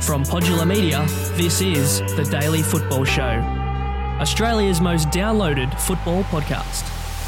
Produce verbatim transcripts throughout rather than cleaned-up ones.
From Podular Media, this is The Daily Football Show, Australia's most downloaded football podcast.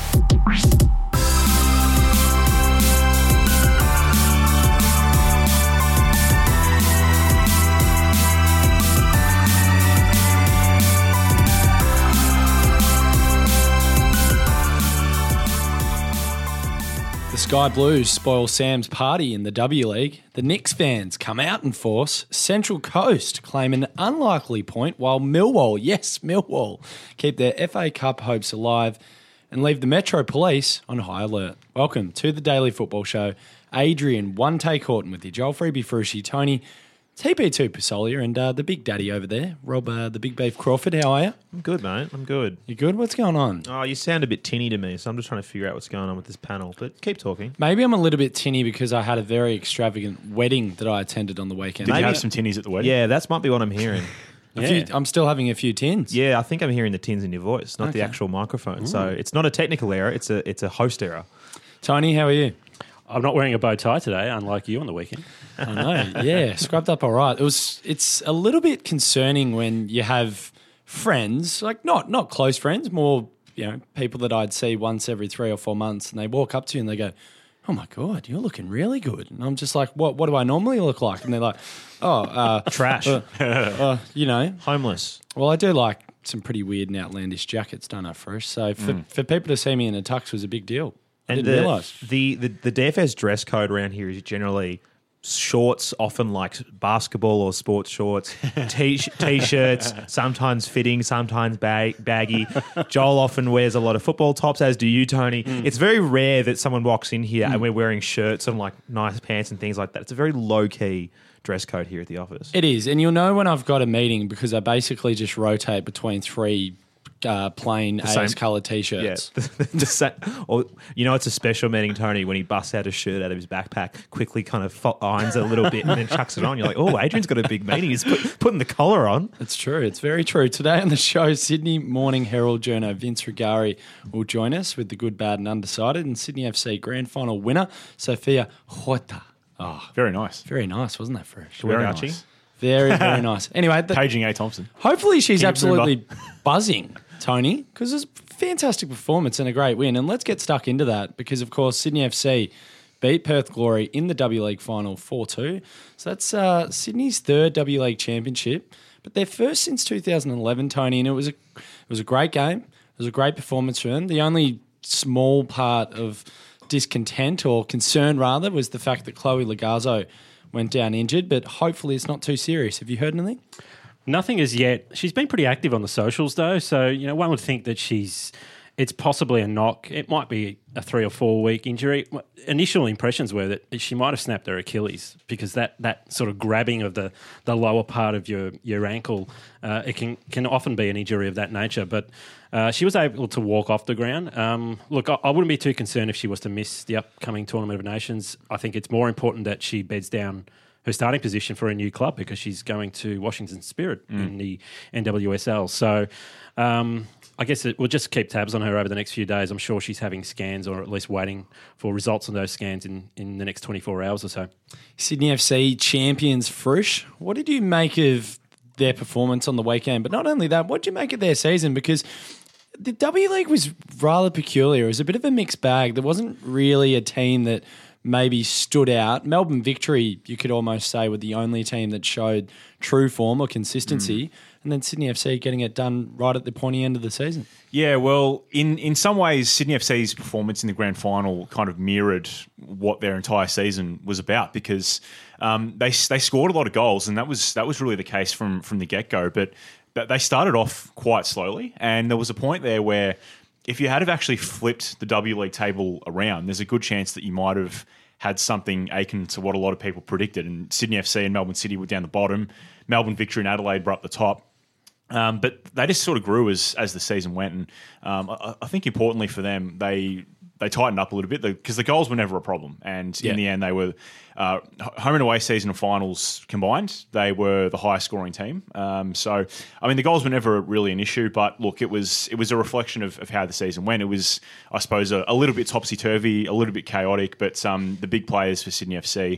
The Sky Blues spoil Sam's party in the W League. The Knicks fans come out in force. Central Coast claim an unlikely point, while Millwall, yes, Millwall, keep their F A Cup hopes alive and leave the Metro Police on high alert. Welcome to the Daily Football Show. Adrian, one take Horton with you. Joel Freebie, Frushi, Tony, T P two Pasolia, and uh, the big daddy over there, Rob, uh, the big beef Crawford. How are you? I'm good, mate. I'm good. You good? What's going on? Oh, you sound a bit tinny to me, so I'm just trying to figure out what's going on with this panel. But keep talking. Maybe I'm a little bit tinny because I had a very extravagant wedding that I attended on the weekend. Did Maybe- you have some tinnies at the wedding? Yeah, that's might be what I'm hearing. A Yeah. few, I'm still having a few tins. Yeah, I think I'm hearing the tins in your voice, not the Okay. actual microphone. So it's not a technical error; it's a it's a host error. Tony, how are you? I'm not wearing a bow tie today, unlike you on the weekend. I know, yeah, scrubbed up all right. It was. It's a little bit concerning when you have friends, like not not close friends, more you know people that I'd see once every three or four months, and they walk up to you and they go, "Oh my god, you're looking really good," and I'm just like, "What? What do I normally look like?" And they're like, "Oh, uh, Trash, uh, uh, you know." homeless. Well, I do like some pretty weird and outlandish jackets done up fresh. So for for people to see me in a tux was a big deal. I And didn't the, realise. the the the D F S dress code around here is generally shorts, often like basketball or sports shorts, t- t-shirts, sometimes fitting, sometimes bag- baggy. Joel often wears a lot of football tops, as do you, Tony. Mm. It's very rare that someone walks in here and we're wearing shirts and like nice pants and things like that. It's a very low-key dress code here at the office. It is, and you'll know when I've got a meeting because I basically just rotate between three uh, plain A S same- coloured Yeah, T-shirts. the, the sa- or you know, it's a special meeting, Tony, when he busts out a shirt out of his backpack, quickly kind of fo- irons it a little bit, and then chucks it on. You're like, oh, Adrian's got a big meeting. He's put, putting the collar on. It's true. It's very true. Today on the show, Sydney Morning Herald journo Vince Rigari will join us with the good, bad, and undecided, and Sydney F C grand final winner Sophia Horta. Oh, Very nice. very nice, wasn't that fresh? Very Archie. nice. Very, very nice. Anyway, the, Paging A. Thompson. hopefully she's King of absolutely buzzing, Tony, because it's a fantastic performance and a great win. And let's get stuck into that because, of course, Sydney F C beat Perth Glory in the W League final four two. So that's uh, Sydney's third W League championship, but their first since two thousand eleven, Tony, and it was a, it was a great game. It was a great performance for them. The only small part of discontent or concern, rather, was the fact that Chloe Lagazzo went down injured, but hopefully it's not too serious. Have you heard anything? Nothing as yet. She's been pretty active on the socials, though, so you know one would think that she's. It's possibly a knock. It might be a three or four week injury. Initial impressions were that she might have snapped her Achilles because that, that sort of grabbing of the, the lower part of your your ankle, uh, it can can often be an injury of that nature. But uh, she was able to walk off the ground. Um, look, I, I wouldn't be too concerned if she was to miss the upcoming Tournament of Nations. I think it's more important that she beds down her starting position for a new club because she's going to Washington Spirit mm. in the N W S L. So um, I guess it, we'll just keep tabs on her over the next few days. I'm sure she's having scans or at least waiting for results on those scans in, in the next twenty-four hours or so. Sydney F C champions Frush. What did you make of their performance on the weekend? But not only that, what did you make of their season? Because the W League was rather peculiar. It was a bit of a mixed bag. There wasn't really a team that maybe stood out. Melbourne Victory, you could almost say, were the only team that showed true form or consistency. Mm. And then Sydney F C getting it done right at the pointy end of the season. Yeah, well, in, in some ways, Sydney F C's performance in the grand final kind of mirrored what their entire season was about because um, they they scored a lot of goals, and that was that was really the case from from the get go. But but they started off quite slowly, and there was a point there where if you had have actually flipped the W League table around, there's a good chance that you might have had something akin to what a lot of people predicted. And Sydney F C and Melbourne City were down the bottom. Melbourne Victory and Adelaide were up the top. Um, but they just sort of grew as as the season went, and um, I, I think importantly for them, they they tightened up a little bit because the goals were never a problem, and yeah. in the end, they were uh, home and away season and finals combined. They were the highest scoring team. Um, so, I mean, the goals were never really an issue, but look, it was it was a reflection of, of how the season went. It was, I suppose, a, a little bit topsy turvy, a little bit chaotic, but um, the big players for Sydney F C.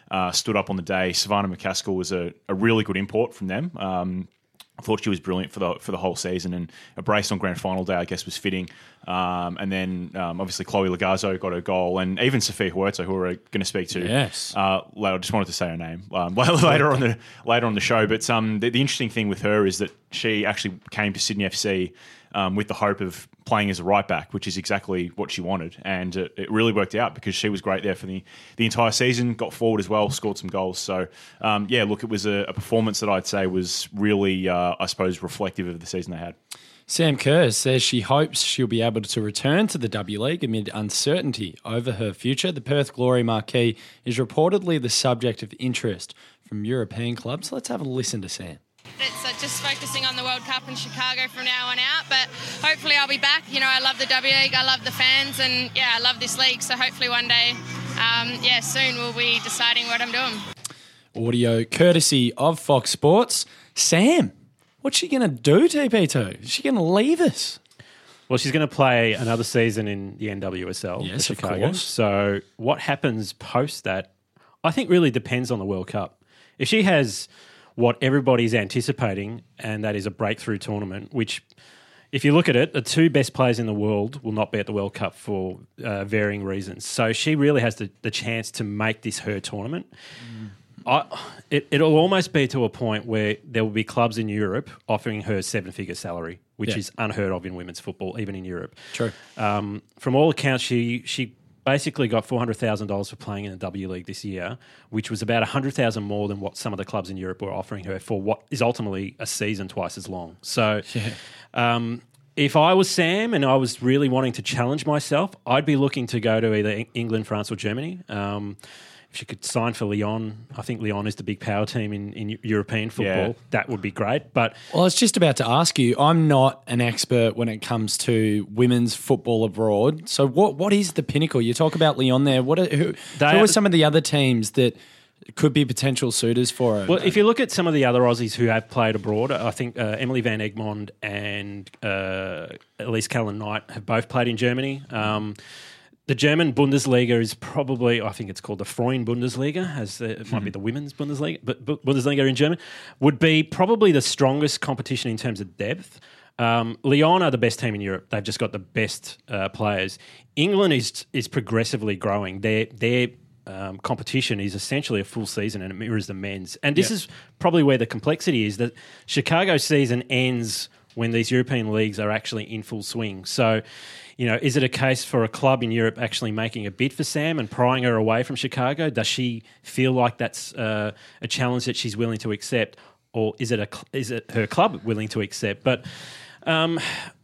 uh, stood up on the day. Savannah McCaskill was a, a really good import from them. Um, I thought she was brilliant for the for the whole season, and a brace on grand final day, I guess, was fitting. Um, and then um, obviously Chloe Lagazzo got a goal, and even Sophia Huerta, who we're going to speak to. Yes. Uh, I just wanted to say her name um, later on the later on the show. But um, the, the interesting thing with her is that she actually came to Sydney F C um, with the hope of playing as a right back, which is exactly what she wanted, and it, it really worked out because she was great there for the, the entire season. Got forward as well, scored some goals. So um, yeah, look, it was a, a performance that I'd say was really, uh, I suppose, reflective of the season they had. Sam Kerr says she hopes she'll be able to return to the W League amid uncertainty over her future. The Perth Glory marquee is reportedly the subject of interest from European clubs. Let's have a listen to Sam. It's uh, just focusing on the World Cup in Chicago from now on out, but hopefully I'll be back. You know, I love the W League, I love the fans, and yeah, I love this league. So hopefully one day, um, yeah, soon we'll be deciding what I'm doing. Audio courtesy of Fox Sports. Sam, what's she going to do, T P two? Is she going to leave us? Well, she's going to play another season in the N W S L Yes, for of Chicago. course. So what happens post that, I think really depends on the World Cup. If she has what everybody's anticipating, and that is a breakthrough tournament, which, if you look at it, the two best players in the world will not be at the World Cup for uh, varying reasons. So she really has the, the chance to make this her tournament. Mm. I, it, it'll almost be to a point where there will be clubs in Europe offering her seven-figure salary, which Yeah. is unheard of in women's football, even in Europe. True. Um, from all accounts, she she basically got four hundred thousand dollars for playing in the W League this year, which was about one hundred thousand dollars more than what some of the clubs in Europe were offering her for what is ultimately a season twice as long. So Yeah. um, if I was Sam and I was really wanting to challenge myself, I'd be looking to go to either England, France or Germany. Um, if she could sign for Lyon, I think Lyon is the big power team in, in European football. Yeah. That would be great. But Well, I was just about to ask you. I'm not an expert when it comes to women's football abroad. So, what what is the pinnacle? You talk about Lyon there. What are, who, They who are- are some of the other teams that could be potential suitors for her? Well, if you look at some of the other Aussies who have played abroad, I think uh, Emily Van Egmond and uh, Elise Callan-Knight have both played in Germany. Um, the German Bundesliga is probably, I think it's called the Freund Bundesliga, as the, it might be the women's Bundesliga, but but Bundesliga in German, would be probably the strongest competition in terms of depth. Um, Lyon are the best team in Europe. They've just got the best uh, players. England is is progressively growing. Their their um, competition is essentially a full season, and it mirrors the men's. And this Yeah. is probably where the complexity is, that Chicago season ends when these European leagues are actually in full swing. So, you know, is it a case for a club in Europe actually making a bid for Sam and prying her away from Chicago? Does she feel like that's uh, a challenge that she's willing to accept, or is it a cl- is it her club willing to accept? But um,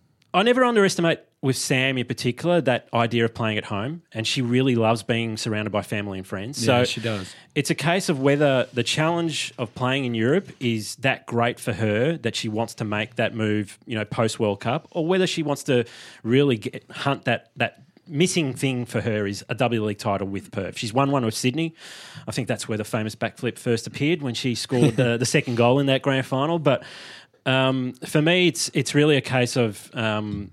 I never underestimate with Sam in particular that idea of playing at home, and she really loves being surrounded by family and friends. Yeah, so she does. It's a case of whether the challenge of playing in Europe is that great for her that she wants to make that move, you know, post World Cup, or whether she wants to really get, hunt that that missing thing for her is a W League title with Perth. She's won one with Sydney. I think that's where the famous backflip first appeared, when she scored the, the second goal in that grand final. But um, for me, it's it's really a case of, um,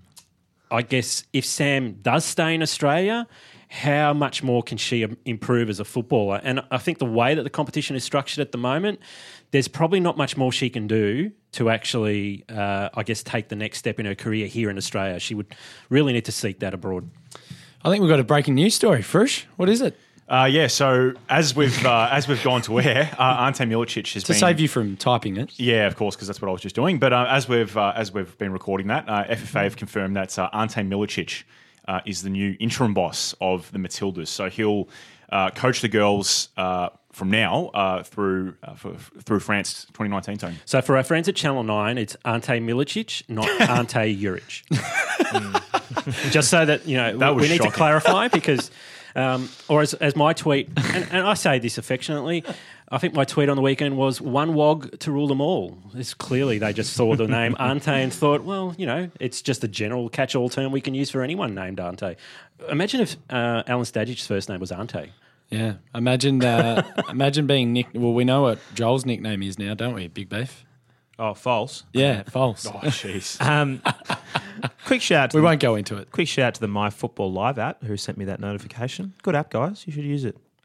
I guess, if Sam does stay in Australia, how much more can she improve as a footballer? And I think the way that the competition is structured at the moment, there's probably not much more she can do to actually, uh, I guess, take the next step in her career here in Australia. She would really need to seek that abroad. I think we've got a breaking news story. Frisch, what is it? Uh, yeah, so as we've uh, as we've gone to air, uh, Ante Milicic has To been save you from typing it. Yeah, of course, because that's what I was just doing. But uh, as we've uh, as we've been recording that, uh, F F A have confirmed that uh, Ante Milicic uh, is the new interim boss of the Matildas. So he'll uh, coach the girls uh, from now uh, through uh, for, through France twenty nineteen. Tony. So for our friends at Channel nine, it's Ante Milicic, not Ante Juric. Mm. Just so that, you know, That we, was we need shocking. to clarify because, um, or as, as my tweet, and, and I say this affectionately, I think my tweet on the weekend was one wog to rule them all. It's clearly they just saw the name Ante and thought, well, you know, it's just a general catch-all term we can use for anyone named Ante. Imagine if uh, Alan Stagic's first name was Ante. Yeah. Imagine uh, imagine being Nick. Well, we know what Joel's nickname is now, don't we? Big Beef. Oh, false. Yeah, false. Oh, jeez. Um, quick shout out to We the, won't go into it. quick shout out to the MyFootball Live app who sent me that notification. Good app, guys. You should use it.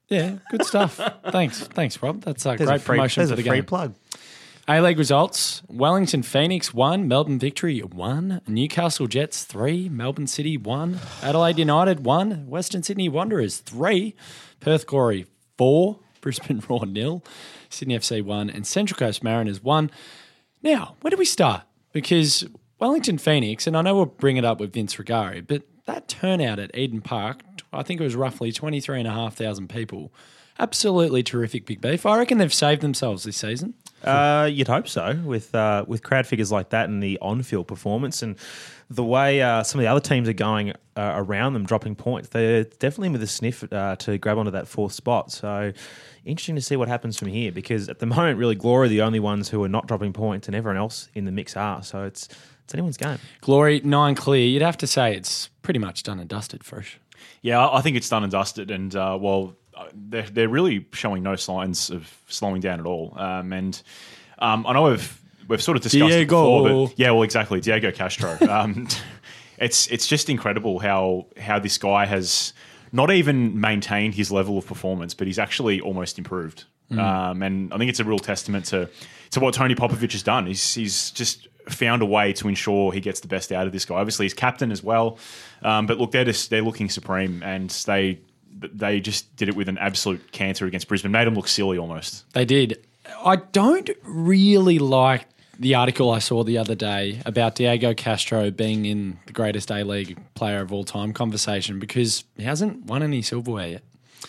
Yeah, good stuff. Thanks. Thanks, Rob. That's a There's great a free, promotion there's for a the free game. plug. A-League results. Wellington Phoenix one, Melbourne Victory one, Newcastle Jets three, Melbourne City one, Adelaide United one, Western Sydney Wanderers three, Perth Glory four, Brisbane Roar nil, Sydney F C one, and Central Coast Mariners one. Now, where do we start? Because Wellington Phoenix, and I know we'll bring it up with Vince Rigari, but that turnout at Eden Park, I think it was roughly twenty-three thousand five hundred people. Absolutely terrific, Big Beef. I reckon they've saved themselves this season. Uh, you'd hope so with uh, with crowd figures like that and the on-field performance and the way uh, some of the other teams are going uh, around them, dropping points. They're definitely with a sniff uh, to grab onto that fourth spot. So interesting to see what happens from here because at the moment, really, Glory are the only ones who are not dropping points and everyone else in the mix are. So it's it's anyone's game. Glory, nine clear. You'd have to say it's pretty much done and dusted, Fresh. Yeah, I think it's done and dusted. And, uh, well, they're, they're really showing no signs of slowing down at all. Um, and um, I know we've we've sort of discussed Diego. it before, but yeah, well, exactly, Diego Castro. um, it's it's just incredible how how this guy has not even maintained his level of performance, but he's actually almost improved. Mm. Um, and I think it's a real testament to to what Tony Popovich has done. He's he's just found a way to ensure he gets the best out of this guy. Obviously, he's captain as well. Um, but look, they're just they're looking supreme, and they. They just did it with an absolute canter against Brisbane. Made them look silly almost. They did. I don't really like the article I saw the other day about Diego Castro being in the greatest A-League player of all time conversation because he hasn't won any silverware yet.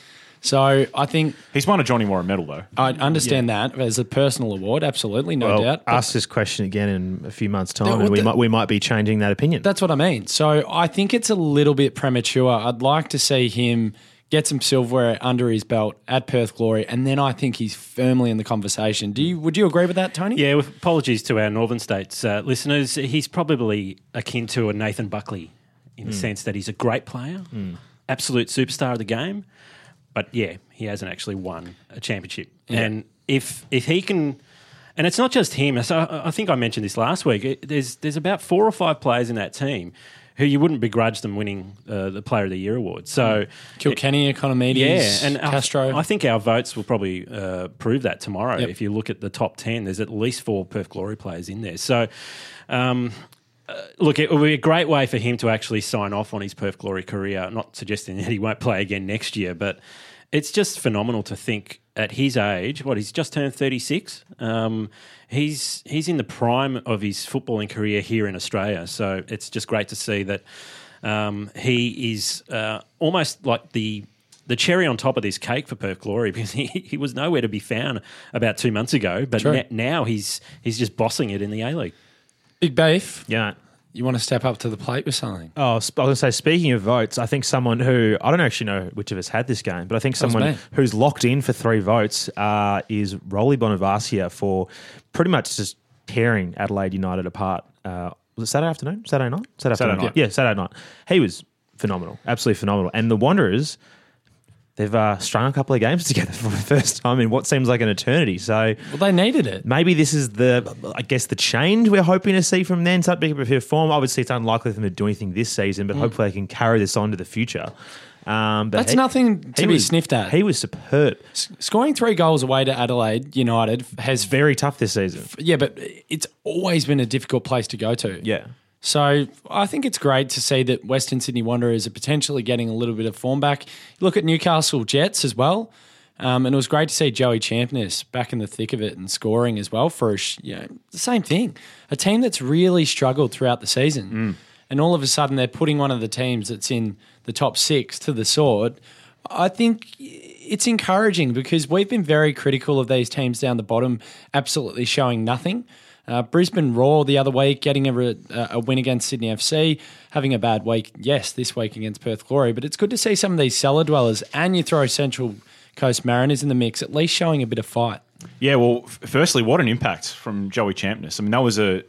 So I think... He's won a Johnny Warren medal, though. I understand yeah. that as a personal award, absolutely, no well, doubt. Ask this question again in a few months' time No, and we the, might we might be changing that opinion. That's what I mean. So I think it's a little bit premature. I'd like to see him... get some silverware under his belt at Perth Glory, and then I think he's firmly in the conversation. Do you? Would you agree with that, Tony? Yeah, with apologies to our Northern States uh, listeners, he's probably akin to a Nathan Buckley in mm. the sense that he's a great player, mm. absolute superstar of the game, but yeah, he hasn't actually won a championship. Yeah. And if if he can... And it's not just him. So I think I mentioned this last week. There's there's about four or five players in that team who you wouldn't begrudge them winning uh, the Player of the Year award. So Kilkenny, Economides, yeah, and Castro. Our, I think our votes will probably uh, prove that tomorrow. Yep. If you look at the top ten, there's at least four Perth Glory players in there. So, um, uh, look, it will be a great way for him to actually sign off on his Perth Glory career. Not suggesting that he won't play again next year, but it's just phenomenal to think at his age, what, he's just turned thirty-six. Um, he's he's in the prime of his footballing career here in Australia. So it's just great to see that um, he is uh, almost like the the cherry on top of this cake for Perth Glory because he, he was nowhere to be found about two months ago. But na- now he's he's just bossing it in the A-League. Big Beef. Yeah. You want to step up to the plate with something? Oh, I was going to say, speaking of votes, I think someone who, I don't actually know which of us had this game, but I think someone who's locked in for three votes uh, is Rolly Bonavacia for pretty much just tearing Adelaide United apart. Uh, was it Saturday afternoon? Saturday night? Saturday, Saturday afternoon. night. Yeah, Saturday night. He was phenomenal, absolutely phenomenal. And the Wanderers... They've uh, strung a couple of games together for the first time in what seems like an eternity. So, well, they needed it. Maybe this is the, I guess, the change we're hoping to see from them. Start picking up a bit of form. Obviously, it's unlikely for them to do anything this season, but mm. hopefully they can carry this on to the future. Um, but That's he, nothing to be was, sniffed at. He was superb. S- scoring three goals away to Adelaide United has very tough this season. F- yeah, but it's always been a difficult place to go to. Yeah. So I think it's great to see that Western Sydney Wanderers are potentially getting a little bit of form back. You look at Newcastle Jets as well, um, and it was great to see Joey Champness back in the thick of it and scoring as well for a sh- you know, the same thing. A team that's really struggled throughout the season, mm. and all of a sudden they're putting one of the teams that's in the top six to the sword. I think it's encouraging because we've been very critical of these teams down the bottom absolutely showing nothing. Uh, Brisbane Roar the other week, getting a, re- a win against Sydney F C, having a bad week, yes, this week against Perth Glory, but it's good to see some of these cellar dwellers, and you throw Central Coast Mariners in the mix, at least showing a bit of fight. Yeah, well, f- firstly, what an impact from Joey Champness. I mean, that was a, a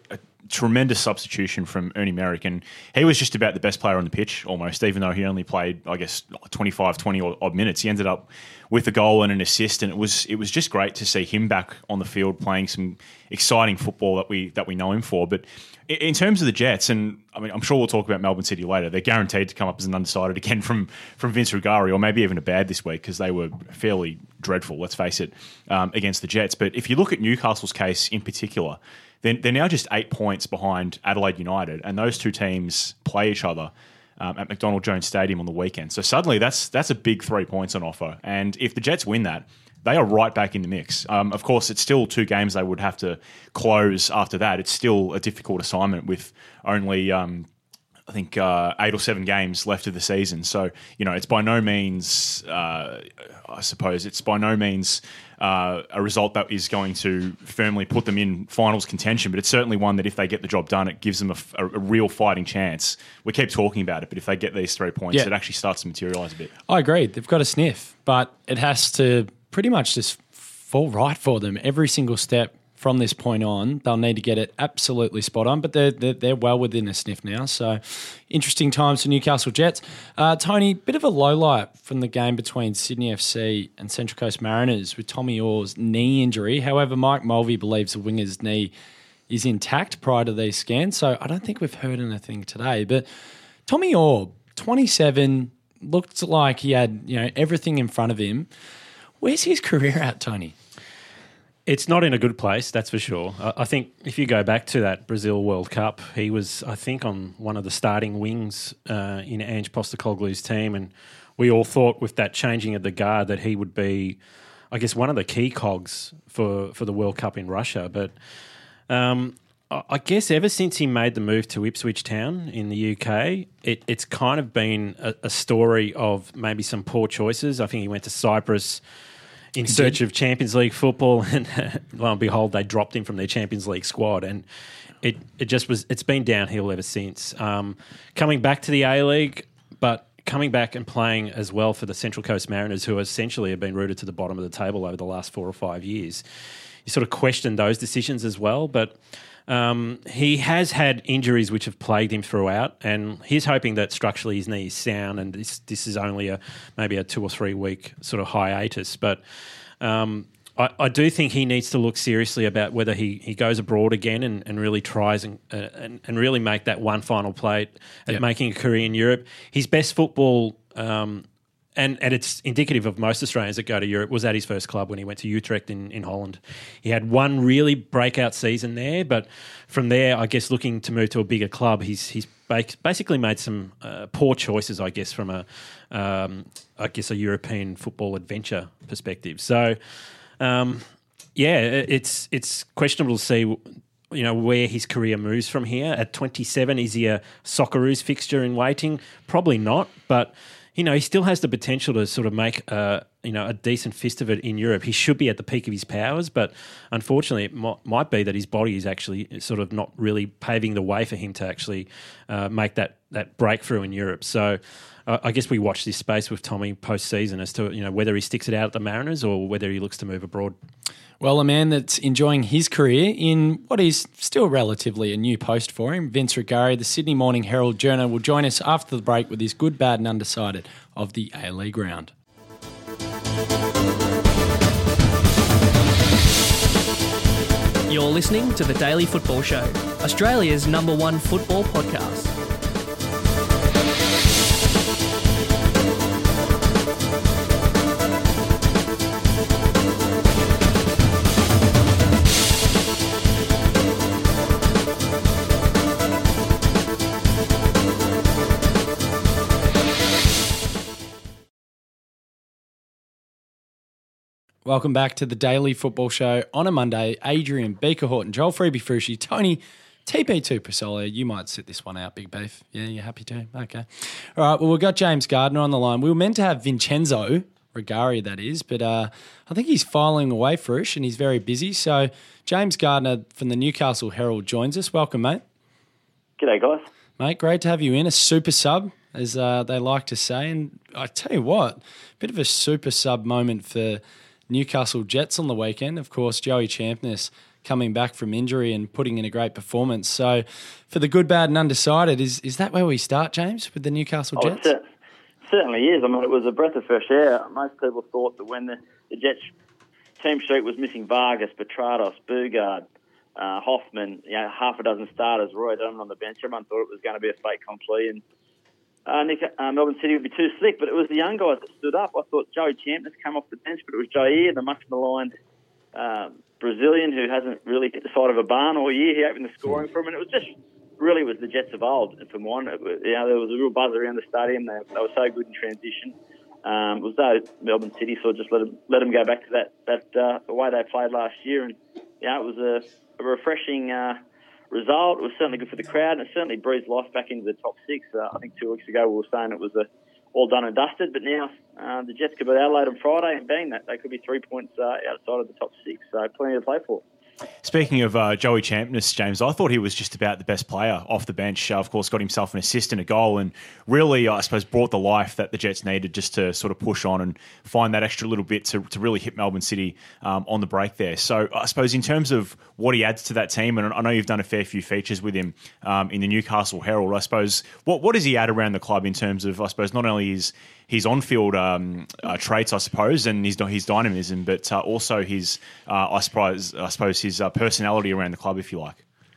tremendous substitution from Ernie Merrick, and he was just about the best player on the pitch almost, even though he only played, I guess, twenty-five, twenty odd minutes. He ended up with a goal and an assist, and it was it was just great to see him back on the field playing some exciting football that we that we know him for. But in terms of the Jets, and I mean, I'm sure we'll talk about Melbourne City later, they're guaranteed to come up as an undecided again from, from Vince Rugari, or maybe even a bad this week, because they were fairly dreadful, let's face it, um, against the Jets. But if you look at Newcastle's case in particular, then they're now just eight points behind Adelaide United, and those two teams play each other um, at McDonald Jones Stadium on the weekend. So suddenly that's that's a big three points on offer. And if the Jets win that, they are right back in the mix. Um, of course, it's still two games they would have to close after that. It's still a difficult assignment with only, um, I think, uh, eight or seven games left of the season. So, you know, it's by no means, uh, I suppose, it's by no means uh, a result that is going to firmly put them in finals contention, but it's certainly one that if they get the job done, it gives them a, a, a real fighting chance. We keep talking about it, but if they get these three points, Yeah. it actually starts to materialise a bit. I agree. They've got a sniff, but it has to pretty much just fall right for them every single step from this point on. They'll need to get it absolutely spot on, but they're, they're, they're well within a sniff now. So interesting times for Newcastle Jets. Uh, Tony, bit of a low light from the game between Sydney F C and Central Coast Mariners with Tommy Orr's knee injury. However, Mike Mulvey believes the winger's knee is intact prior to these scans, so I don't think we've heard anything today. But Tommy Orr, twenty-seven, looked like he had, you know, everything in front of him. Where's his career at, Tony? It's not in a good place, that's for sure. I I think if you go back to that Brazil World Cup, he was, I think, on one of the starting wings uh, in Ange Postecoglou's team, and we all thought with that changing of the guard that he would be, I guess, one of the key cogs for, for the World Cup in Russia. But um, I I guess ever since he made the move to Ipswich Town in the U K, it, it's kind of been a, a story of maybe some poor choices. I think he went to Cyprus in search of Champions League football, and lo and behold, they dropped him from their Champions League squad, and it it just was. It's been downhill ever since. Um, coming back to the A League, but coming back and playing as well for the Central Coast Mariners, who essentially have been rooted to the bottom of the table over the last four or five years. You sort of question those decisions as well, but. Um, he has had injuries which have plagued him throughout, and he's hoping that structurally his knee is sound, and this this is only a maybe a two or three week sort of hiatus. But um, I, I do think he needs to look seriously about whether he, he goes abroad again and, and really tries and, uh, and and really make that one final play at Yep. making a career in Europe. His best football. Um, And and it's indicative of most Australians that go to Europe, was at his first club when he went to Utrecht in, in Holland. He had one really breakout season there, but from there, I guess, looking to move to a bigger club, he's he's basically made some uh, poor choices, I guess, from a um, I guess a European football adventure perspective. So, um, yeah, it's it's questionable to see, you know, where his career moves from here. At twenty-seven, is he a Socceroos fixture in waiting? Probably not, but you know, he still has the potential to sort of make uh, you know, a decent fist of it in Europe. He should be at the peak of his powers, but unfortunately it might, might be that his body is actually sort of not really paving the way for him to actually uh, make that, that breakthrough in Europe. So uh, I guess we watch this space with Tommy post-season as to, you know, whether he sticks it out at the Mariners or whether he looks to move abroad. Well, a man that's enjoying his career in what is still relatively a new post for him, Vince Rugari, the Sydney Morning Herald Journal, will join us after the break with his good, bad and undecided of the A-League round. You're listening to The Daily Football Show, Australia's number one football podcast. Welcome back to the Daily Football Show on a Monday. Adrian Beaker Horton, Joel Freebie-Frushi, Tony T P two Pasolia. You might sit this one out, Big Beef. Yeah, you're happy to? Okay. All right, well, we've got James Gardner on the line. We were meant to have Vincenzo Rugari, that is, but uh, I think he's filing away, Frush, and he's very busy. So James Gardner from the Newcastle Herald joins us. Welcome, mate. G'day, guys. Mate, great to have you in. A super sub, as uh, they like to say. And I tell you what, a bit of a super sub moment for Newcastle Jets on the weekend. Of course, Joey Champness coming back from injury and putting in a great performance. So for the good, bad and undecided, is is that where we start, James, with the Newcastle Oh, Jets? it cer- certainly is. I mean, it was a breath of fresh air. Most people thought that when the, the Jets team sheet was missing Vargas, Petrados, Bugard, uh, Hoffman, you know, half a dozen starters, Roy Donovan on the bench, everyone thought it was going to be a fake accompli and uh, Nick, uh, Melbourne City would be too slick, but it was the young guys that stood up. I thought Joey Champness came off the bench, but it was Jair, the much maligned uh, Brazilian who hasn't really hit the side of a barn all year. He opened the scoring for him, and it was just really was the Jets of old. And for mine, it was, you know, there was a real buzz around the stadium. They, they were so good in transition. Um, it was though Melbourne City sort of just let them, let them go back to that that uh, the way they played last year, and yeah, it was a, a refreshing uh, result. It was certainly good for the crowd, and it certainly breathed life back into the top six. Uh, I think two weeks ago we were saying it was a, all done and dusted, but now uh, the Jets could beat Adelaide on Friday, and bang, that they could be three points uh, outside of the top six. So plenty to play for. Speaking of uh, Joey Champness, James, I thought he was just about the best player off the bench. Uh, of course, got himself an assist and a goal and really, I suppose, brought the life that the Jets needed just to sort of push on and find that extra little bit to, to really hit Melbourne City um, on the break there. So I suppose in terms of what he adds to that team, and I know you've done a fair few features with him um, in the Newcastle Herald, I suppose, what, what does he add around the club in terms of, I suppose, not only his his on-field um, uh, traits, I suppose, and his his dynamism, but uh, also his, uh, I suppose, I suppose his uh, personality around the club, if you like.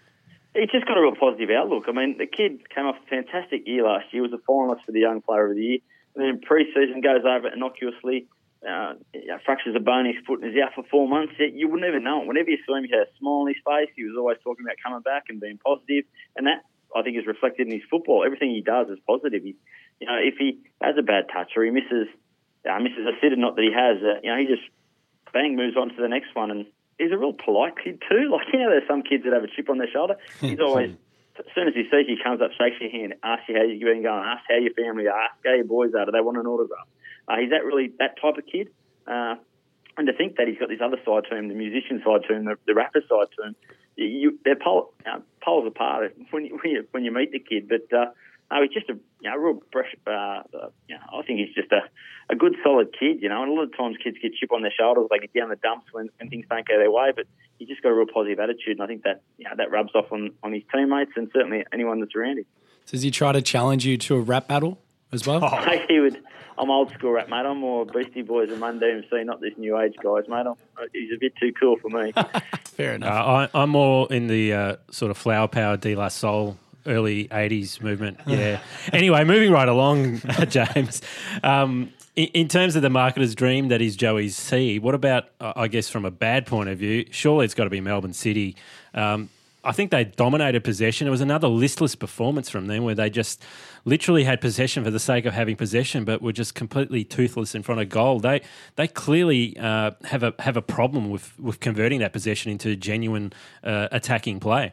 He's just got a real positive outlook. I mean, the kid came off a fantastic year last year. He was a finalist for the Young Player of the Year. And then pre-season goes over innocuously, uh, you know, fractures a bone in his foot and is out for four months. You would never know it. Whenever you saw him, he had a smile on his face. He was always talking about coming back and being positive. And that, I think, is reflected in his football. Everything he does is positive. He, you know, if he has a bad touch or he misses, uh, misses a sitter, not that he has, uh, you know, he just bang moves on to the next one. And he's a real polite kid too. Like, you know, there's some kids that have a chip on their shoulder. He's always, as soon as he sees you, he comes up, shakes your hand, asks you how you've been going, asks how your family are, asks how your boys are, do they want an autograph? Uh, he's that really that type of kid. Uh, and to think that he's got this other side to him, the musician side to him, the, the rapper side to him, you, they're pole, you know, poles apart when you, when you when you meet the kid. But uh, no, he's just a you know, real fresh. Uh, uh, you know, I think he's just a, a good, solid kid. You know, and a lot of times kids get chip on their shoulders, they get down the dumps when, when things don't go their way. But he's just got a real positive attitude, and I think that you know that rubs off on, on his teammates and certainly anyone that's around him. So does he try to challenge you to a rap battle as well? Oh. He would. I'm old school rap, mate. I'm more Beastie Boys and Run D M C, not this new age guys, mate. I'm, he's a bit too cool for me. Fair enough. Uh, I, I'm more in the uh, sort of flower power De La Soul early eighties movement. Yeah. Anyway, moving right along, James. Um, in, in terms of the marketer's dream that is Joey's C, what about, uh, I guess, from a bad point of view? Surely it's got to be Melbourne City. Um, I think they dominated possession. It was another listless performance from them where they just literally had possession for the sake of having possession, but were just completely toothless in front of goal. They they clearly uh, have a have a problem with, with converting that possession into genuine uh, attacking play.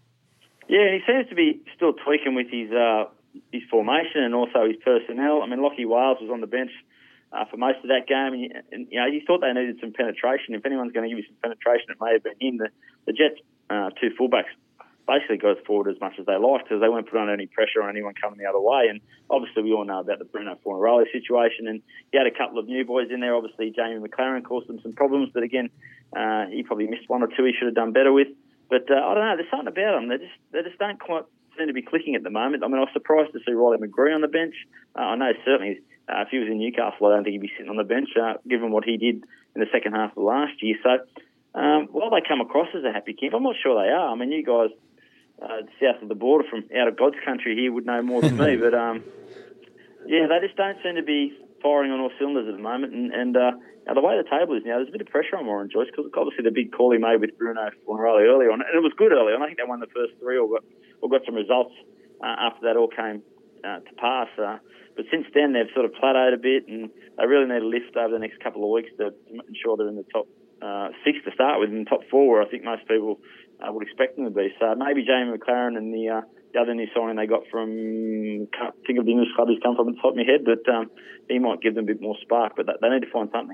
Yeah, he seems to be still tweaking with his uh, his formation and also his personnel. I mean, Lockie Wales was on the bench uh, for most of that game, and, and you know he thought they needed some penetration. If anyone's going to give you some penetration, it may have been him. The, the Jets' uh, two fullbacks basically got forward as much as they liked because they weren't putting on any pressure on anyone coming the other way. And obviously, we all know about the Bruno Fornaroli situation, and he had a couple of new boys in there. Obviously, Jamie McLaren caused them some problems, but again, uh, he probably missed one or two he should have done better with. But uh, I don't know. There's something about them. They just they just don't quite seem to be clicking at the moment. I mean, I was surprised to see Riley McGree on the bench. Uh, I know certainly uh, if he was in Newcastle, I don't think he'd be sitting on the bench, uh, given what he did in the second half of last year. So um, while they come across as a happy camp, I'm not sure they are. I mean, you guys uh, south of the border from out of God's country here would know more than me. But um, yeah, they just don't seem to be firing on all cylinders at the moment. And, and uh, now, the way the table is now, there's a bit of pressure on Warren Joyce because obviously the big call he made with Bruno Fornaroli early on, and it was good early on. I think they won the first three or got, or got some results uh, after that all came uh, to pass. Uh, but since then, they've sort of plateaued a bit, and they really need a lift over the next couple of weeks to ensure they're in the top uh, six to start with, in the top four, where I think most people uh, would expect them to be. So maybe Jamie McLaren and the uh, the other new signing they got from, can't think of the English club he's come from at the top of my head, but um, he might give them a bit more spark, but they need to find something.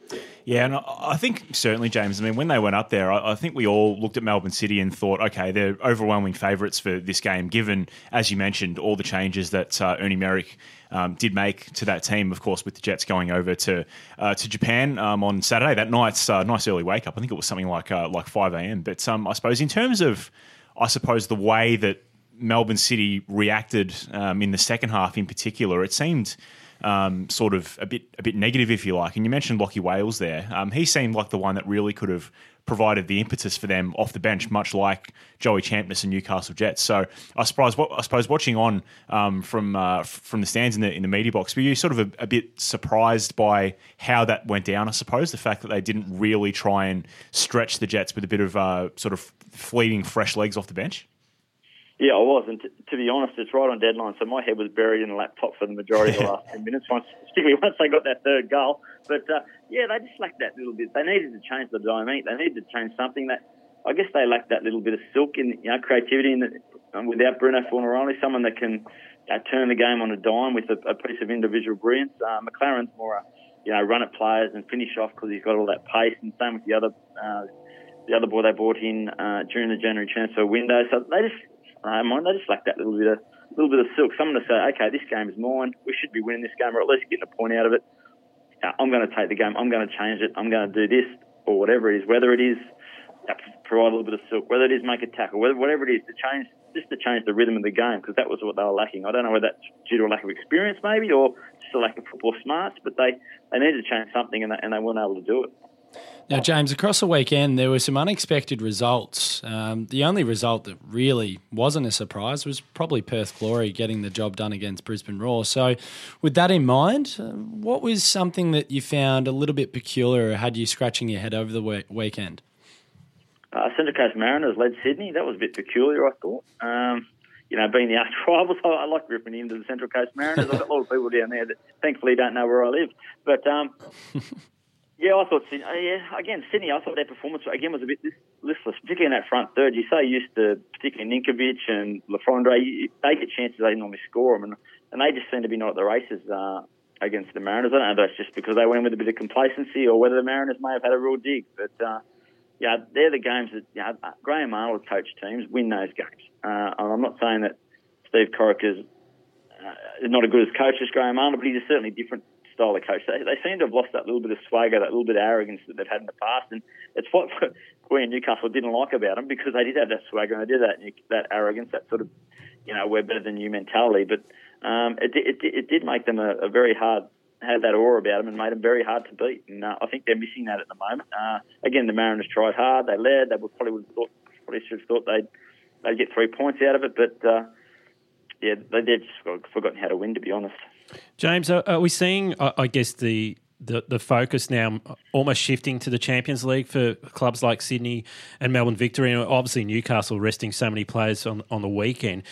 Yeah, and I I think certainly, James, I mean, when they went up there, I I think we all looked at Melbourne City and thought, okay, they're overwhelming favourites for this game, given, as you mentioned, all the changes that uh, Ernie Merrick um, did make to that team, of course, with the Jets going over to uh, to Japan um, on Saturday. That night's uh, nice early wake-up. I think it was something like uh, like five a.m. But um, I suppose in terms of, I suppose, the way that Melbourne City reacted um, in the second half in particular, it seemed... Um, sort of a bit a bit negative, if you like. And you mentioned Lachie Wales there. Um, he seemed like the one that really could have provided the impetus for them off the bench, much like Joey Champness and Newcastle Jets. So I suppose I suppose watching on um, from uh, from the stands in the in the media box, were you sort of a, a bit surprised by how that went down? I suppose the fact that they didn't really try and stretch the Jets with a bit of uh, sort of fleeting fresh legs off the bench. Yeah, I was, and t- to be honest, it's right on deadline. So my head was buried in the laptop for the majority of the last ten minutes, once, particularly once they got that third goal. But uh, yeah, they just lacked that little bit. They needed to change the dynamic. They needed to change something. That I guess they lacked that little bit of silk and you know creativity. In the, um, without Bruno Fornaroli, someone that can uh, turn the game on a dime with a, a piece of individual brilliance. Uh, McLaren's more a you know run at players and finish off because he's got all that pace. And same with the other uh, the other boy they brought in uh, during the January transfer window. So they just Uh, mine, they just lack that little bit of little bit of silk. Someone to say, okay, this game is mine. We should be winning this game, or at least getting a point out of it. Uh, I'm going to take the game. I'm going to change it. I'm going to do this, or whatever it is. Whether it is uh, provide a little bit of silk, whether it is make a tackle, whether, whatever it is to change, just to change the rhythm of the game, because that was what they were lacking. I don't know whether that's due to a lack of experience, maybe, or just a lack of football smarts. But they they needed to change something, and they, and they weren't able to do it. Now, James, across the weekend, there were some unexpected results. Um, the only result that really wasn't a surprise was probably Perth Glory getting the job done against Brisbane Roar. So with that in mind, uh, what was something that you found a little bit peculiar or had you scratching your head over the we- weekend? Uh, Central Coast Mariners led Sydney. That was a bit peculiar, I thought. Um, you know, being the arch rivals, I, I like ripping into the Central Coast Mariners. I've got a lot of people down there that thankfully don't know where I live. But... Um, Yeah, I thought Sydney. Uh, yeah, again, Sydney. I thought their performance again was a bit listless, particularly in that front third. You so used to, particularly Ninkovic and Lafondre, they get chances they normally score them, and and they just seem to be not at the races uh, against the Mariners. I don't know if that's just because they went in with a bit of complacency, or whether the Mariners may have had a real dig. But uh, yeah, they're the games that you know, Graham Arnold coached teams win those games. Uh, and I'm not saying that Steve Corica's uh, not as good as coach as Graham Arnold, but he's a certainly different style of coach. They, they seem to have lost that little bit of swagger, that little bit of arrogance that they've had in the past, and it's what we in Newcastle didn't like about them, because they did have that swagger and they did that that arrogance, that sort of, you know, we're better than you mentality. But um, it, it, it did make them a, a very hard, had that aura about them and made them very hard to beat. And uh, I think they're missing that at the moment. Uh, again, the Mariners tried hard. They led. They would probably would have thought, probably should have thought they'd they'd get three points out of it, but uh, yeah, they did just forgotten how to win, to be honest. James, are, are we seeing, I I guess, the, the the focus now almost shifting to the Champions League for clubs like Sydney and Melbourne Victory, and obviously Newcastle resting so many players on, on the weekend?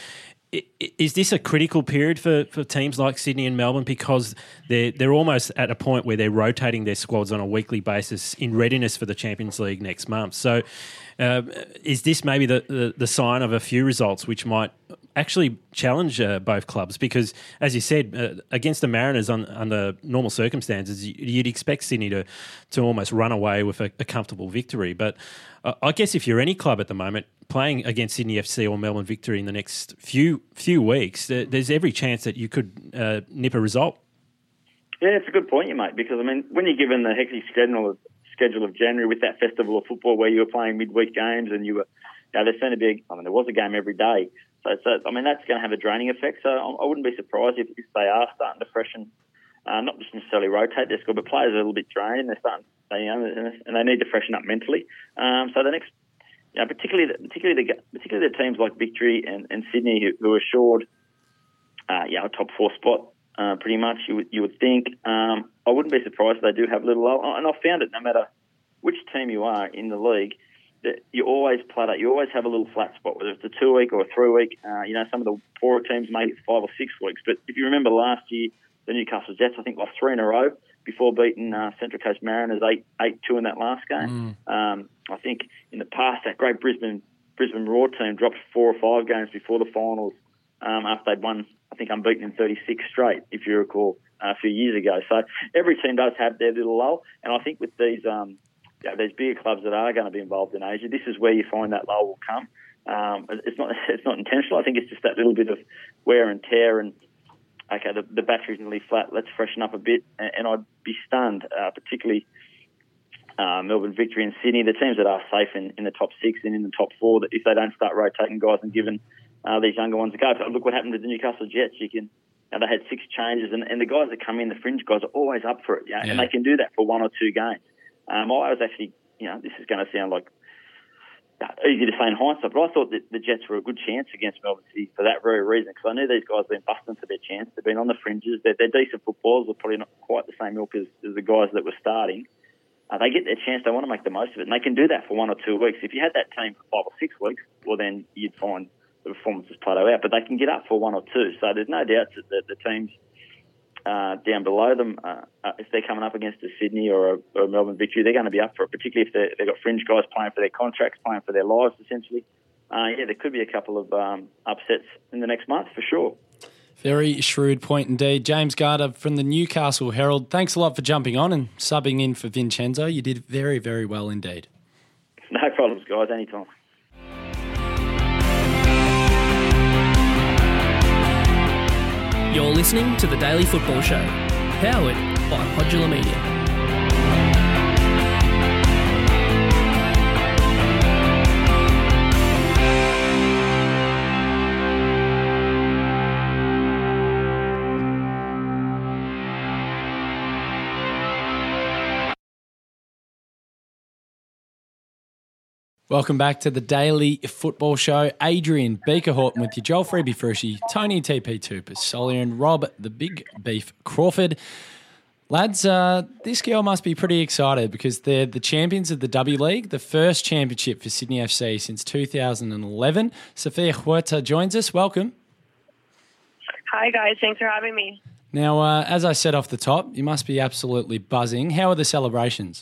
Is this a critical period for, for teams like Sydney and Melbourne, because they're, they're almost at a point where they're rotating their squads on a weekly basis in readiness for the Champions League next month? So uh, is this maybe the, the, the sign of a few results which might actually challenge uh, both clubs? Because, as you said, uh, against the Mariners on, under normal circumstances, you'd expect Sydney to, to almost run away with a, a comfortable victory. But uh, I guess if you're any club at the moment, playing against Sydney F C or Melbourne Victory in the next few few weeks, there's every chance that you could uh, nip a result. Yeah, it's a good point you make, because, I mean, when you're given the hectic schedule of, schedule of January with that festival of football where you were playing midweek games and you were, you know, there's going to be, I mean, there was a game every day. So, so I mean, that's going to have a draining effect. So I, I wouldn't be surprised if, if they are starting to freshen, uh, not just necessarily rotate their squad, but players are a little bit drained and they're starting, they, you know, and they need to freshen up mentally. Um, so the next, you know, particularly, the, particularly the particularly the teams like Victory and, and Sydney, who, who are assured, uh, you know, a top four spot, uh, pretty much. You would you would think. Um, I wouldn't be surprised if they do have a little low. And I've found it no matter which team you are in the league, that you always plateau. You always have a little flat spot, whether it's a two week or a three week. Uh, you know, some of the poorer teams make it five or six weeks. But if you remember last year, the Newcastle Jets, I think, lost three in a row before beating uh, Central Coast Mariners eight eight two in that last game. Mm. Um, I think in the past, that great Brisbane Brisbane Roar team dropped four or five games before the finals um, after they'd won, I think, unbeaten in thirty-six straight, if you recall. uh, a few years ago. So every team does have their little lull, and I think with these um, you know, these bigger clubs that are going to be involved in Asia, this is where you find that lull will come. Um, it's not it's not intentional. I think it's just that little bit of wear and tear and. Okay, the, the battery's nearly flat. Let's freshen up a bit. And, and I'd be stunned, uh, particularly uh, Melbourne Victory and Sydney, the teams that are safe in, in the top six and in the top four, that if they don't start rotating guys and giving uh, these younger ones a go. But look what happened to the Newcastle Jets. You can, you know, they had six changes, and, and the guys that come in, the fringe guys, are always up for it. You know, Yeah. And they can do that for one or two games. Um, I was actually, you know, this is going to sound like easy to say in hindsight, but I thought that the Jets were a good chance against Melbourne City for that very reason, because I knew these guys had been busting for their chance. They've been on the fringes. They're, they're decent footballers. They're probably not quite the same ilk as, as the guys that were starting. Uh, they get their chance. They want to make the most of it, and they can do that for one or two weeks. If you had that team for five or six weeks, well, then you'd find the performances plateau out. But they can get up for one or two, so there's no doubt that the, the teams Uh, down below them, uh, uh, if they're coming up against a Sydney or a, or a Melbourne Victory, they're going to be up for it, particularly if they're, they've got fringe guys playing for their contracts, playing for their lives, essentially. Uh, yeah, there could be a couple of um, upsets in the next month, for sure. Very shrewd point indeed. James Garter from the Newcastle Herald, thanks a lot for jumping on and subbing in for Vincenzo. You did very, very well indeed. No problems, guys, anytime. You're listening to The Daily Football Show, powered by Podular Media. Welcome back to the Daily Football Show. Adrian Beaker-Horton with you, Joel Freebie-Frushi, Tony T P two Pasolier, and Rob the Big Beef Crawford. Lads, uh, this girl must be pretty excited because they're the champions of the W League, the first championship for Sydney F C since two thousand eleven. Sophia Huerta joins us. Welcome. Hi, guys. Thanks for having me. Now, uh, as I said off the top, you must be absolutely buzzing. How are the celebrations?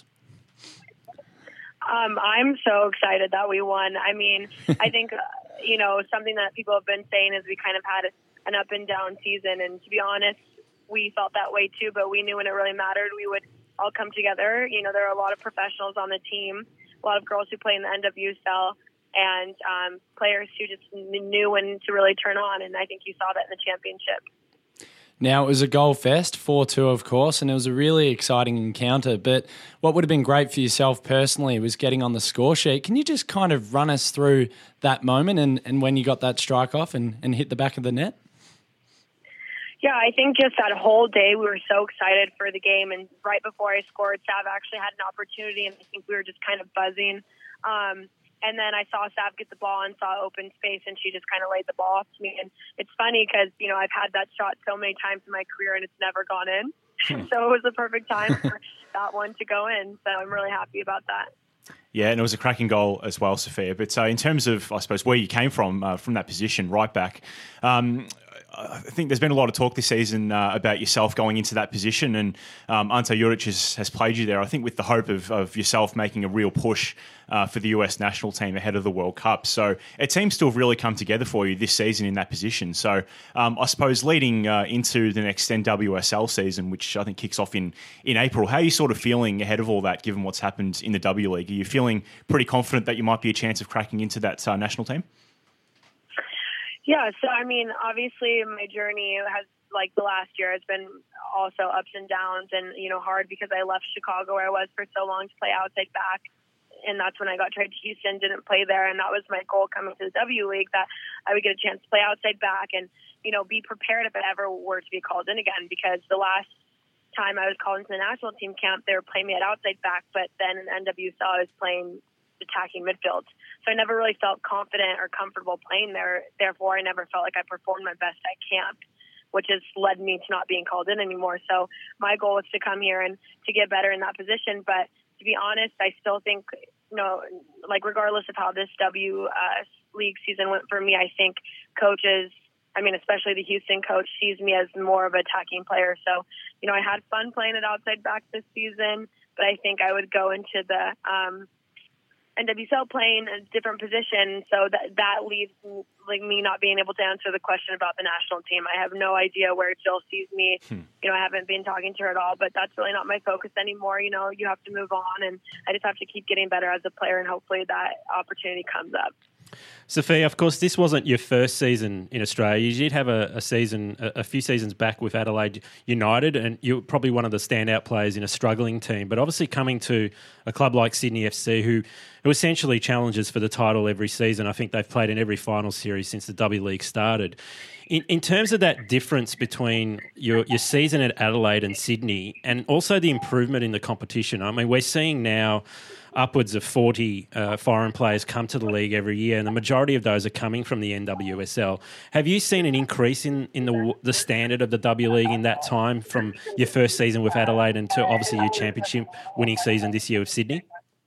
Um, I'm so excited that we won. I mean, I think, uh, you know, something that people have been saying is we kind of had an up and down season. And to be honest, we felt that way too, but we knew when it really mattered, we would all come together. You know, there are a lot of professionals on the team, a lot of girls who play in the N W S L, and um, players who just knew when to really turn on. And I think you saw that in the championship. Now, it was a goal fest, four two, of course, and it was a really exciting encounter. But what would have been great for yourself personally was getting on the score sheet. Can you just kind of run us through that moment and, and when you got that strike off and, and hit the back of the net? Yeah, I think just that whole day we were so excited for the game. And right before I scored, Sav actually had an opportunity, and I think we were just kind of buzzing. Um, And then I saw Sav get the ball and saw open space, and she just kind of laid the ball off to me. And it's funny because, you know, I've had that shot so many times in my career, and it's never gone in. So it was the perfect time for that one to go in. So I'm really happy about that. Yeah, and it was a cracking goal as well, Sophia. But uh, in terms of, I suppose, where you came from, uh, from that position, right back, um, I think there's been a lot of talk this season uh, about yourself going into that position, and um, Ante Juric has, has played you there, I think, with the hope of, of yourself making a real push uh, for the U S national team ahead of the World Cup. So it seems to have really come together for you this season in that position. So um, I suppose leading uh, into the next N W S L season, which I think kicks off in, in April, how are you sort of feeling ahead of all that, given what's happened in the W League? Are you feeling pretty confident that you might be a chance of cracking into that uh, national team? Yeah, so I mean, obviously my journey has, like the last year, has been also ups and downs and, you know, hard because I left Chicago where I was for so long to play outside back. And that's when I got traded to Houston, didn't play there. And that was my goal coming to the W League, that I would get a chance to play outside back and, you know, be prepared if I ever were to be called in again. Because the last time I was called into the national team camp, they were playing me at outside back, but then in the N W S L I was playing attacking midfield. So I never really felt confident or comfortable playing there. Therefore, I never felt like I performed my best at camp, which has led me to not being called in anymore. So my goal was to come here and to get better in that position. But to be honest, I still think, you know, like regardless of how this W uh, League season went for me, I think coaches, I mean, especially the Houston coach, sees me as more of an attacking player. So, you know, I had fun playing at outside back this season, but I think I would go into the um, N W S L playing a different position, so that that leaves like me not being able to answer the question about the national team. I have no idea where Jill sees me. Hmm. You know, I haven't been talking to her at all, but that's really not my focus anymore. You know, you have to move on, and I just have to keep getting better as a player, and hopefully that opportunity comes up. Sophia, of course, this wasn't your first season in Australia. You did have a, a season, a, a few seasons back with Adelaide United, and you're probably one of the standout players in a struggling team. But obviously coming to a club like Sydney F C, who, who essentially challenges for the title every season. I think they've played in every final series since the W League started. In, in terms of that difference between your, your season at Adelaide and Sydney, and also the improvement in the competition, I mean, we're seeing now upwards of forty uh, foreign players come to the league every year, and the majority of those are coming from the N W S L. Have you seen an increase in, in the the standard of the W League in that time, from your first season with Adelaide and to obviously your championship winning season this year with Sydney?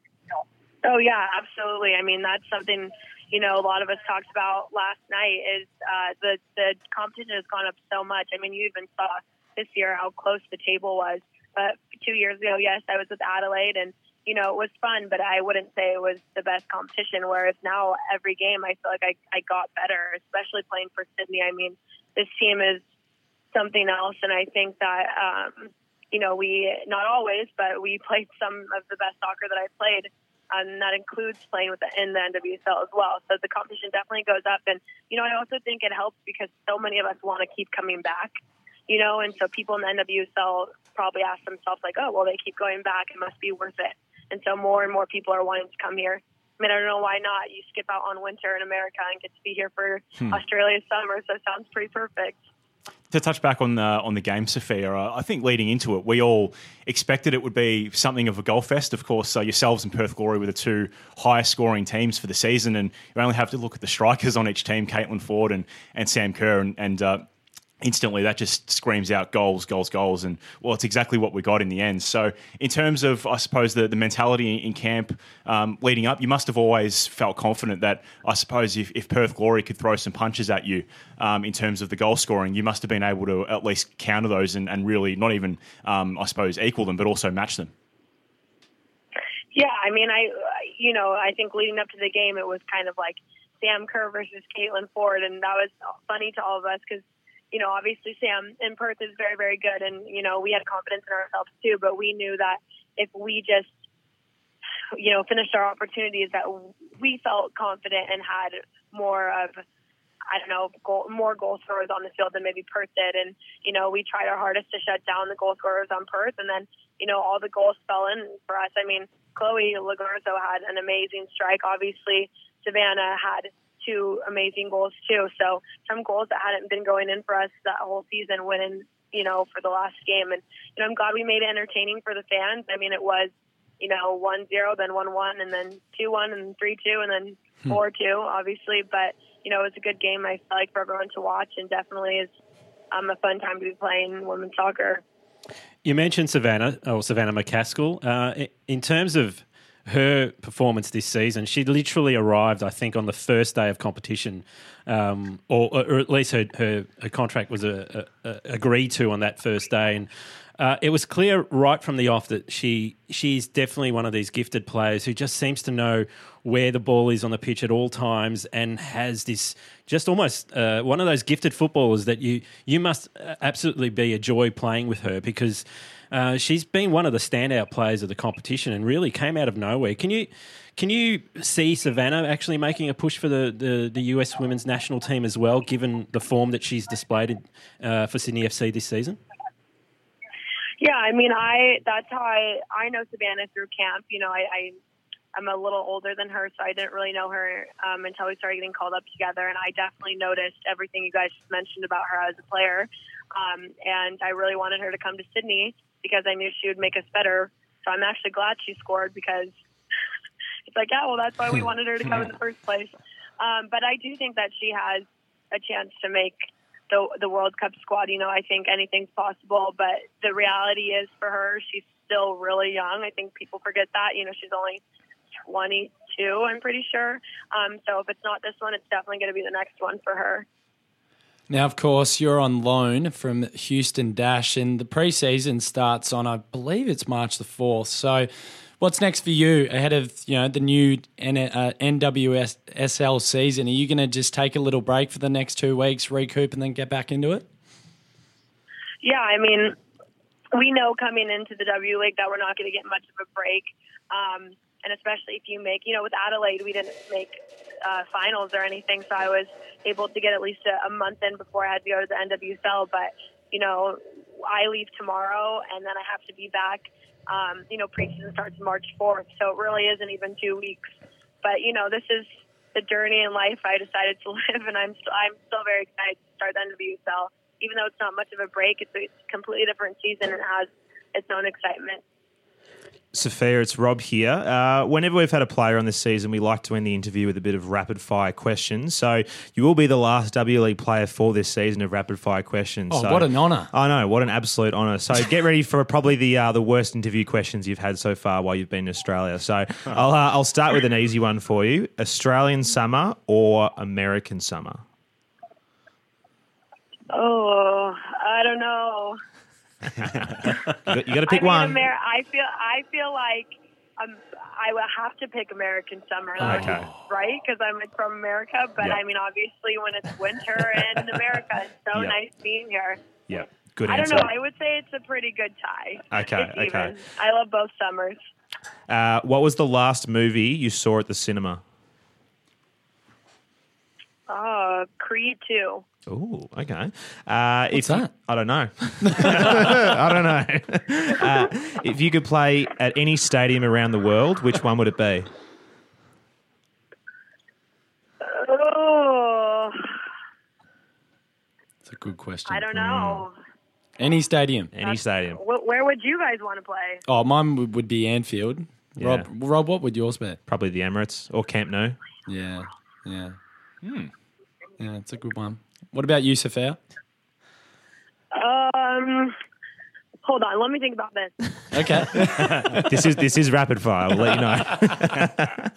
Oh, yeah, absolutely. I mean, that's something, you know, a lot of us talked about last night is uh, the, the competition has gone up so much. I mean, you even saw this year how close the table was. But two years ago, yes, I was with Adelaide, and you know, it was fun, but I wouldn't say it was the best competition, whereas now every game I feel like I, I got better, especially playing for Sydney. I mean, this team is something else, and I think that, um, you know, we, not always, but we played some of the best soccer that I played, and that includes playing with the, in the N W S L as well. So the competition definitely goes up, and, you know, I also think it helps because so many of us want to keep coming back, you know, and so people in the N W S L probably ask themselves, like, oh, well, they keep going back, it must be worth it. And so more and more people are wanting to come here. I mean, I don't know why not. You skip out on winter in America and get to be here for hmm. Australia's summer, so it sounds pretty perfect. To touch back on the, on the game, Sophia, uh, I think leading into it, we all expected it would be something of a goal fest. Of course, uh, yourselves and Perth Glory were the two highest scoring teams for the season, and you only have to look at the strikers on each team, Caitlin Ford and, and Sam Kerr, and, and uh, instantly that just screams out goals, goals, goals. And, well, it's exactly what we got in the end. So in terms of, I suppose, the, the mentality in camp um, leading up, you must have always felt confident that, I suppose, if, if Perth Glory could throw some punches at you um, in terms of the goal scoring, you must have been able to at least counter those and, and really not even, um, I suppose, equal them, but also match them. Yeah, I mean, I, you know, I think leading up to the game, it was kind of like Sam Kerr versus Caitlin Ford, and that was funny to all of us because, you know, obviously Sam in Perth is very, very good. And, you know, we had confidence in ourselves too, but we knew that if we just, you know, finished our opportunities that we felt confident and had more of, I don't know, goal, more goal scorers on the field than maybe Perth did. And, you know, we tried our hardest to shut down the goal scorers on Perth. And then, you know, all the goals fell in for us. I mean, Chloe Lagarzo had an amazing strike. Obviously, Savannah had two amazing goals too. So some goals that hadn't been going in for us that whole season went in, you know, for the last game. And, you know, I'm glad we made it entertaining for the fans. I mean, it was, you know, one zero, then one one, and then two one, and three two, and then four two, obviously. But, you know, it was a good game, I feel like, for everyone to watch, and definitely is um, a fun time to be playing women's soccer. You mentioned Savannah, or Savannah McCaskill. Uh, in terms of her performance this season, she literally arrived, I think, on the first day of competition, um, or, or at least her, her, her contract was a, a, a agreed to on that first day. And uh, it was clear right from the off that she she's definitely one of these gifted players who just seems to know where the ball is on the pitch at all times and has this just almost uh, one of those gifted footballers that you, you must absolutely be a joy playing with her because Uh, she's been one of the standout players of the competition and really came out of nowhere. Can you can you see Savannah actually making a push for the, the, the U S women's national team as well, given the form that she's displayed uh, for Sydney F C this season? Yeah, I mean, I that's how I, I know Savannah through camp. You know, I, I, I'm a little older than her, so I didn't really know her um, until we started getting called up together. And I definitely noticed everything you guys just mentioned about her as a player. Um, and I really wanted her to come to Sydney because I knew she would make us better. So I'm actually glad she scored because it's like, yeah, well, that's why we wanted her to come in the first place. Um, but I do think that she has a chance to make the the World Cup squad. You know, I think anything's possible, but the reality is for her, she's still really young. I think people forget that. You know, she's only twenty-two, I'm pretty sure. Um, so if it's not this one, it's definitely going to be the next one for her. Now, of course, you're on loan from Houston Dash, and the preseason starts on, I believe it's March the fourth. So What's next for you ahead of you know the new N- uh, N W S L season? Are you going to just take a little break for the next two weeks, recoup, and then get back into it? Yeah, I mean, we know coming into the W League that we're not going to get much of a break, um, and especially if you make, you know, with Adelaide, we didn't make uh, finals or anything, so I was able to get at least a, a month in before I had to go to the N W S L. But you know, I leave tomorrow, and then I have to be back. Um, you know, preseason starts March fourth, so it really isn't even two weeks. But you know, this is the journey in life I decided to live, and I'm still, I'm still very excited to start the N W S L. Even though it's not much of a break, it's a completely different season and has its own excitement. Sophia, it's Rob here. Uh, whenever we've had a player on this season, we like to end the interview with a bit of rapid-fire questions. So you will be the last W League player for this season of rapid-fire questions. Oh, so, what an honour. I know, what an absolute honour. So get ready for probably the uh, the worst interview questions you've had so far while you've been in Australia. So I'll, uh, I'll start with an easy one for you. Australian summer or American summer? Oh, I don't know. You got, you got to pick I mean, one. Amer- I feel I feel like um, I will have to pick American summer, Okay. right? Because I'm from America. But Yep. I mean, obviously, when it's winter in America, it's so Yep. nice being here. Yeah, good I answer. don't know. I would say it's a pretty good tie. Okay, It's okay. even. I love both summers. Uh, what was the last movie you saw at the cinema? Oh, Creed two. Oh, okay. Uh, What's if you- that? I don't know. I don't know. Uh, if you could play at any stadium around the world, which one would it be? Oh, It's a good question. I don't know. Any stadium. Any stadium. Wh- Where would you guys want to play? Oh, mine would- would be Anfield. Yeah. Rob, Rob, what would yours be? Probably the Emirates or Camp Nou. Yeah, yeah. Yeah, it's a good one. What about you, Sophia? Um, hold on. Let me think about this. Okay. This is this is rapid fire. I'll let you know.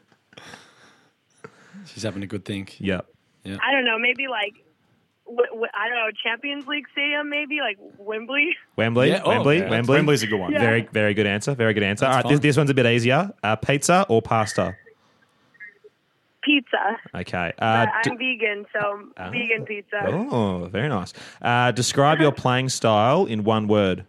She's having a good think. Yep. I don't know. Maybe like, w- w- I don't know, Champions League Stadium, maybe like Wembley. Wembley. Yeah, oh, Wembley. yeah. Wembley. Wembley's a good one. Yeah. Very very good answer. Very good answer. That's All right, this, fine. this one's a bit easier. Uh, pizza or pasta? Pizza. Okay. Uh, But d- I'm vegan, so vegan pizza. oh, very nice. Uh, describe your playing style in one word.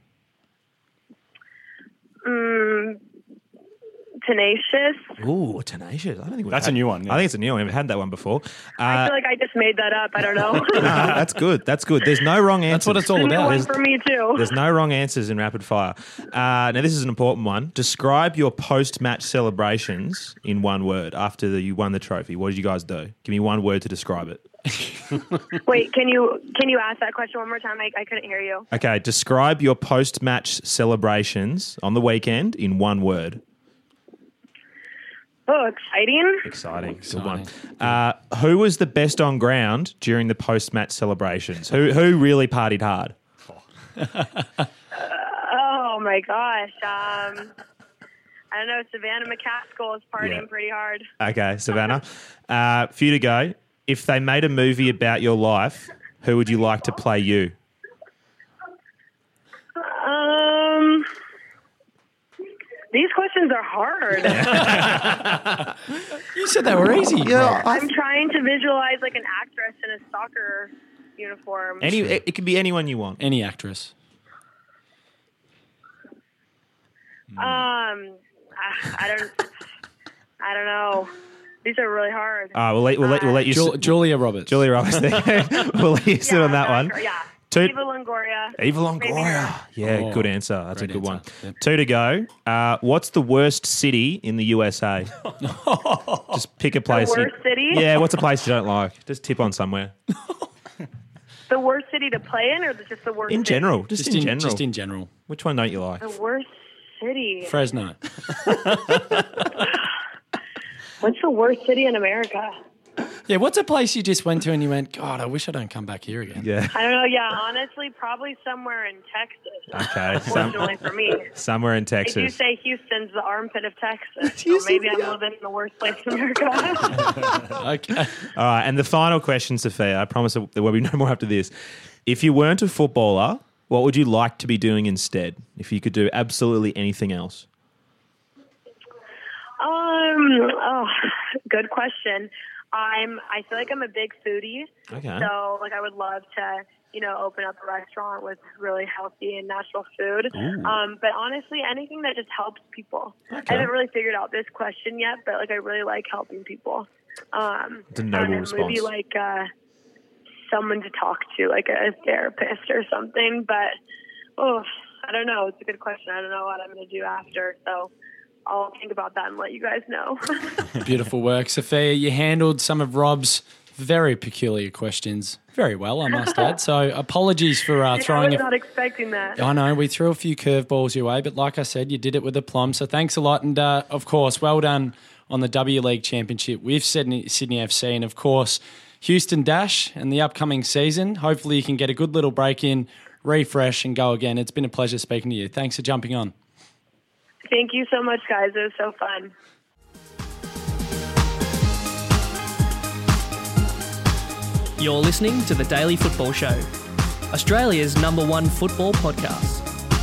Mm, tenacious. Ooh, tenacious. I don't think we've That's had- a new one, yeah. I think it's a new one. We haven't had that one before. I Uh, feel like I just made that up. I don't know. no, that's good. That's good. There's no wrong answers. That's what it's all New about. one There's- for me too. There's no wrong answers in rapid fire. Uh, now, this is an important one. Describe your post-match celebrations in one word after the, you won the trophy. What did you guys do? Give me one word to describe it. Wait, can you can you ask that question one more time? I, I couldn't hear you. Okay, describe your post-match celebrations on the weekend in one word. Oh, exciting. Exciting. Good one. Uh, who was the best on ground during the post-match celebrations? Who who really partied hard? Oh my gosh. Um, I don't know. Savannah McCaskill is partying Yeah. pretty hard. Okay, Savannah. Uh, for you to go, if they made a movie about your life, who would you like to play you? Um, these questions are hard. You said they were easy. Yeah. I'm trying to visualize like an actress in a soccer uniform. Any, it, it can be anyone you want. Any actress. Um, I, I don't, I don't know. These are really hard. Uh, we'll let we'll let, we'll let you. Jul- sit- Julia Roberts. Julia Roberts. There. We'll let you sit Yeah, on that I'm one. not sure. Yeah. Two- Eva Longoria. Eva Maybe Longoria. her. Yeah, Oh, good answer. That's a great good one. answer. Yep. Two to go. Uh, what's the worst city in the U S A? Just pick a place. you- worst city? Yeah, what's a place you don't like? Just tip on somewhere. The worst city to play in, or just the worst In city? general. Just, Just in, in, general. just in general. Which one don't you like? The worst city. Fresno. What's the worst city in America? Yeah, what's a place you just went to and you went, God, I wish I don't come back here again. Yeah. I don't know. Yeah, honestly, probably somewhere in Texas. Okay. Some, Fortunately for me. somewhere in They do Texas. say Houston's the armpit of Texas. So maybe I'm living in the worst place in America. Okay. All right. And the final question, Sophia, I promise there will be no more after this. If you weren't a footballer, what would you like to be doing instead? If you could do absolutely anything else? Um, oh, good question. I'm, I feel like I'm a big foodie. Okay. So, like, I would love to, you know, open up a restaurant with really healthy and natural food. Um, but honestly, anything that just helps people. Okay. I haven't really figured out this question yet, but, like, I really like helping people. Um, It's a noble I don't know, response. Maybe, like, uh, someone to talk to, like a therapist or something. But, oh, I don't know. It's a good question. I don't know what I'm going to do after. So I'll think about that and let you guys know. Beautiful work, Sophia. You handled some of Rob's very peculiar questions very well, I must add. So apologies for uh, I throwing was a not expecting that. I know, we threw a few curveballs your way, but like I said, you did it with aplomb. So thanks a lot. And, uh, of course, well done on the W League Championship with Sydney, Sydney F C. And, of course, Houston Dash and the upcoming season. Hopefully you can get a good little break in, refresh, and go again. It's been a pleasure speaking to you. Thanks for jumping on. Thank you so much, guys. It was so fun. You're listening to The Daily Football Show, Australia's number one football podcast.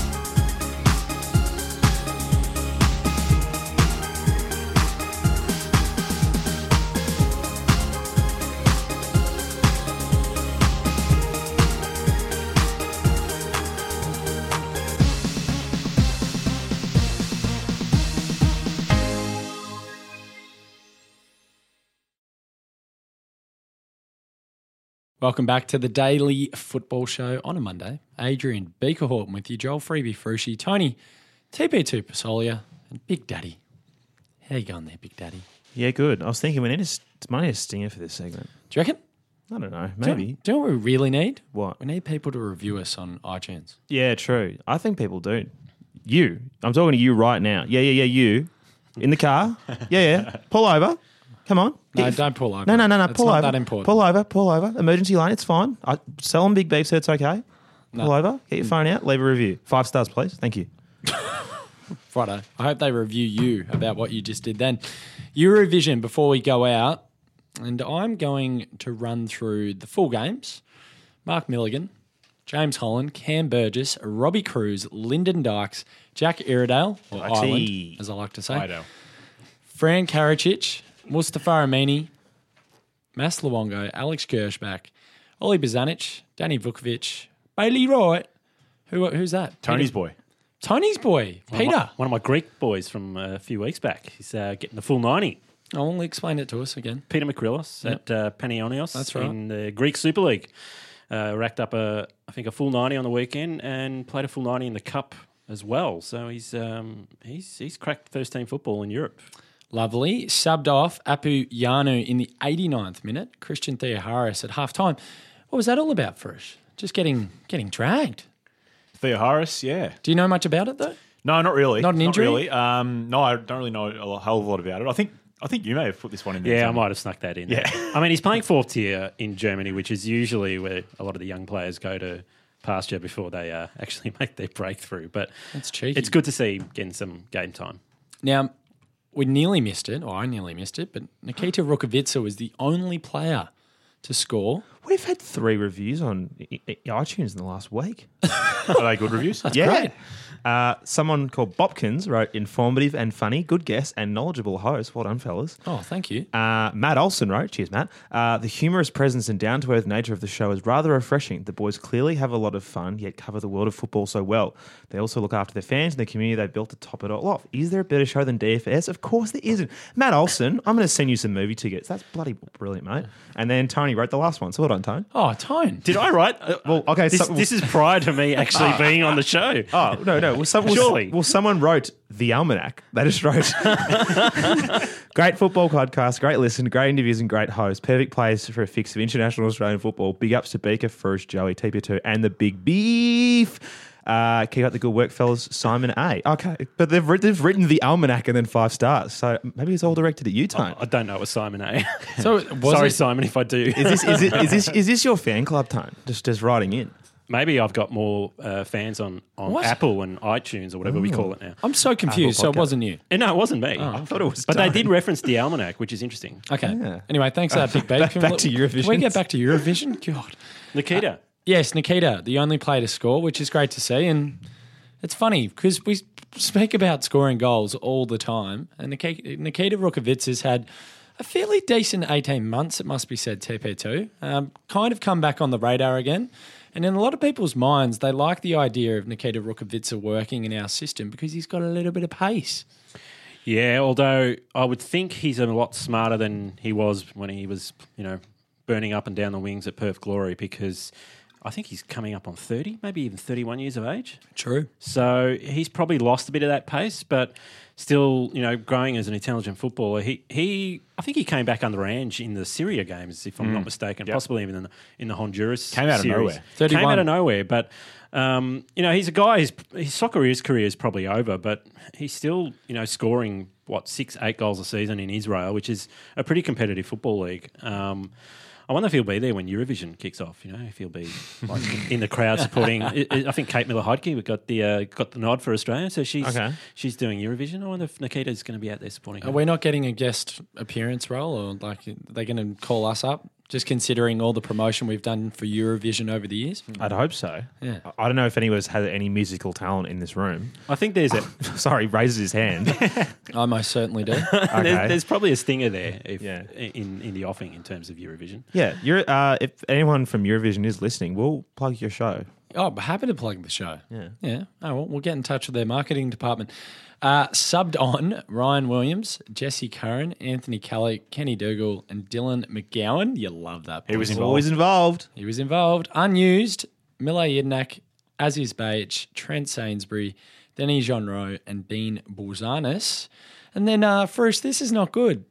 Welcome back to the Daily Football Show on a Monday. Adrian Beaker Horton with you, Joel Freebie Frushi, Tony, T P two Pasolia, and Big Daddy. How you going there, Big Daddy? Yeah, good. I was thinking we need a, might need a stinger for this segment. Do you reckon? I don't know. Do you- Maybe. Do you know what we really need? What? We need people to review us on iTunes. Yeah, true. I think people do. You. I'm talking to you right now. Yeah, yeah, yeah, you. In the car. Yeah, yeah. Pull over. Come on. No, Get- don't pull over. No, no, no, no. It's Pull not over. that important. Pull over. Pull over. Emergency lane. It's fine. I sell them big beef, so it's okay. No. Pull over. Get your phone out. Leave a review. Five stars, please. Thank you. Righto. I hope they review you about what you just did then. Eurovision before we go out, and I'm going to run through the full games. Mark Milligan, James Holland, Cam Burgess, Robbie Cruz, Lyndon Dykes, Jack Iredale, or Dykesy. Ireland, as I like to say, Ido. Fran Karacic, Mustafa Amini, Mas Luongo, Alex Gershbach, Oli Bazanic, Danny Vukovic, Bailey Wright. Who, who's that? Tony's Peter- boy. Tony's boy, One of Peter. my, one of my Greek boys from a few weeks back. He's uh, getting the full ninety. I'll explain it to us again. Peter Makrilos Yep. at uh, Panionios That's right. in the Greek Super League. Uh, racked up, a, I think, a full ninety on the weekend and played a full ninety in the Cup as well. So he's um, he's he's cracked first team football in Europe. Lovely. Subbed off Apu Yanu in the eighty-ninth minute. Christian Theoharis at half time. What was that all about for us? Just getting getting dragged. Theoharis, yeah. Do you know much about it though? No, not really. Not an injury? Not really. Um, no, I don't really know a hell of a lot about it. I think I think you may have put this one in there. Yeah, I Tony. might have snuck that in. Yeah. There. I mean, he's playing fourth tier in Germany, which is usually where a lot of the young players go to pasture before they uh, actually make their breakthrough. But That's cheeky. it's good to see him getting some game time. Now, we nearly missed it, or I nearly missed it, but Nikita Rukavica was the only player to score. We've had three reviews on i- i- iTunes in the last week. Are they good reviews? yeah. great. Uh, someone called Bopkins wrote informative and funny, good guess, and knowledgeable host. Well done, fellas. Oh, thank you. Uh, Matt Olson wrote, cheers, Matt. Uh, the humorous presence and down to earth nature of the show is rather refreshing. The boys clearly have a lot of fun, yet cover the world of football so well. They also look after their fans and the community they built to top it all off. Is there a better show than D F S? Of course there isn't. Matt Olson, I'm going to send you some movie tickets. That's bloody brilliant, mate. And then Tony wrote the last one. So well done, Tone. Oh, Tone. Did I write? Uh, Well, okay, this, so- this is prior to me actually being on the show. Oh, no, no. Well, some, well, Surely. well, someone wrote The Almanac. They just wrote great football podcast, great listen, great interviews and great host. Perfect place for a fix of international Australian football. Big ups to Beaker, Frush, Joey, T P two and the Big Beef. Uh, keep up the good work, fellas. Simon A. Okay, but they've, writ- they've written The Almanac and then five stars. So maybe it's all directed at you, Tone. I don't know it was Simon A. So was Sorry, it, Simon, if I do. Is this is, it, is this is this your fan club, Tone? Just just writing in. Maybe I've got more uh, fans on, on What? Apple and iTunes or whatever we call it now. I'm so confused. Apple So it Podcast. wasn't you. And no, it wasn't me. I thought it was But they Tone. did reference the Almanac, which is interesting. Okay. Yeah. Anyway, thanks for that, Big Beef. Back- Can back we- to Eurovision. Can we get back to Eurovision? God. Nikita. Yes, Nikita, the only player to score, which is great to see. And it's funny because we speak about scoring goals all the time, and Nikita, Nikita Rukavic has had a fairly decent eighteen months, it must be said, T P two. Um, kind of come back on the radar again. And in a lot of people's minds, they like the idea of Nikita Rukavica working in our system because he's got a little bit of pace. Yeah, although I would think he's a lot smarter than he was when he was, you know, burning up and down the wings at Perth Glory, because I think he's coming up on thirty, maybe even thirty-one years of age. True. So he's probably lost a bit of that pace, but still, you know, growing as an intelligent footballer. He, he I think he came back under Ange in the Syria games, if I'm Mm. not mistaken, Yep. possibly even in the, in the Honduras Came out of series. nowhere. thirty-one. Came out of nowhere, but... Um, you know, he's a guy, his, his soccer his career is probably over, but he's still, you know, scoring, what, six, eight goals a season in Israel, which is a pretty competitive football league. Um, I wonder if he'll be there when Eurovision kicks off, you know, if he'll be like in, in the crowd supporting. I, I think Kate Miller-Heidke got the uh, got the nod for Australia, so she's Okay. she's doing Eurovision. I wonder if Nikita's going to be out there supporting her. Are we not getting a guest appearance role, or like are they going to call us up? Just considering all the promotion we've done for Eurovision over the years. I'd hope so. Yeah. I don't know if anyone's had any musical talent in this room. I think there's a Sorry, raises his hand. I most certainly do. Okay. there's, there's probably a stinger there if, Yeah. in in the offing in terms of Eurovision. Yeah, you're, uh, if anyone from Eurovision is listening, we'll plug your show. Oh, I'm happy to plug the show. Yeah. Yeah. Oh, well, we'll get in touch with their marketing department. Uh, subbed on Ryan Williams, Jesse Curran, Anthony Kelly, Kenny Dougal, and Dylan McGowan. You love that. He was boys. involved. Always involved. He was involved. Unused, Mile Yednak, Aziz Baich, Trent Sainsbury, Denny Jean-Rowe, and Dean Bouzanis. And then, uh, first, this is not good.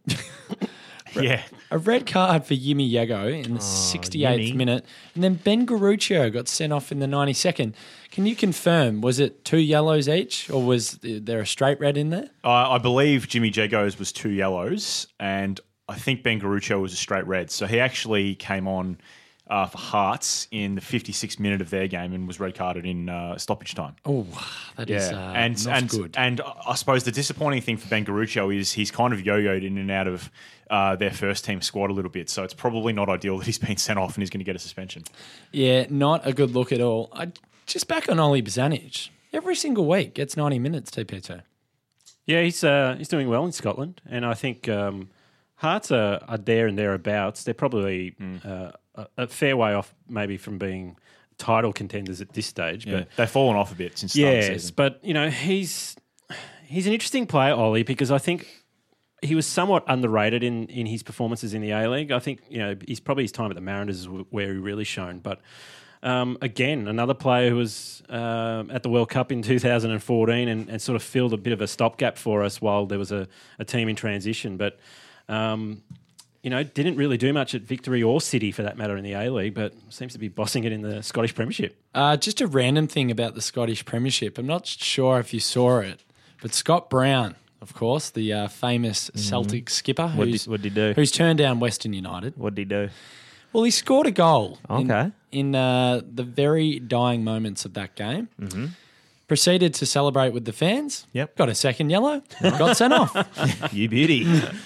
Yeah. A red card for Yimi Yago in the sixty-eighth Yimi. minute. And then Ben Garuccio got sent off in the ninety-second. Can you confirm, was it two yellows each, or was there a straight red in there? Uh, I believe Jimmy Jago's was two yellows, and I think Ben Garuccio was a straight red. So he actually came on uh, for Hearts in the fifty-sixth minute of their game and was red carded in uh, stoppage time. Oh, that is Yeah, uh, and not and good. and I suppose the disappointing thing for Ben Garuccio is he's kind of yo-yoed in and out of uh, their first team squad a little bit. So it's probably not ideal that he's been sent off and he's going to get a suspension. Yeah, not a good look at all. I, just back on Oli Bozanic. Every single week gets ninety minutes, T P two. Yeah, he's uh, he's doing well in Scotland, and I think um, Hearts are, are there and thereabouts. They're probably uh, a, a fair way off, maybe from being title contenders at this stage. Yeah, But they've fallen off a bit since the start of the yes, season. but you know he's he's an interesting player, Ollie, because I think he was somewhat underrated in, in his performances in the A League. I think you know he's probably his time at the Mariners is where he really shone, but. Um, again, another player who was um, at the World Cup in two thousand fourteen and, and sort of filled a bit of a stopgap for us while there was a, a team in transition. But, um, you know, didn't really do much at Victory or City for that matter in the A-League, but seems to be bossing it in the Scottish Premiership. Uh, just a random thing about the Scottish Premiership. I'm not sure if you saw it, but Scott Brown, of course, the uh, famous Celtic skipper What who's, did, what did he do? who's turned down Western United. What did he do? Well, he scored a goal in, Okay. in uh, the very dying moments of that game. Mm-hmm. Proceeded to celebrate with the fans. Yep. Got a second yellow. Got sent off. You beauty.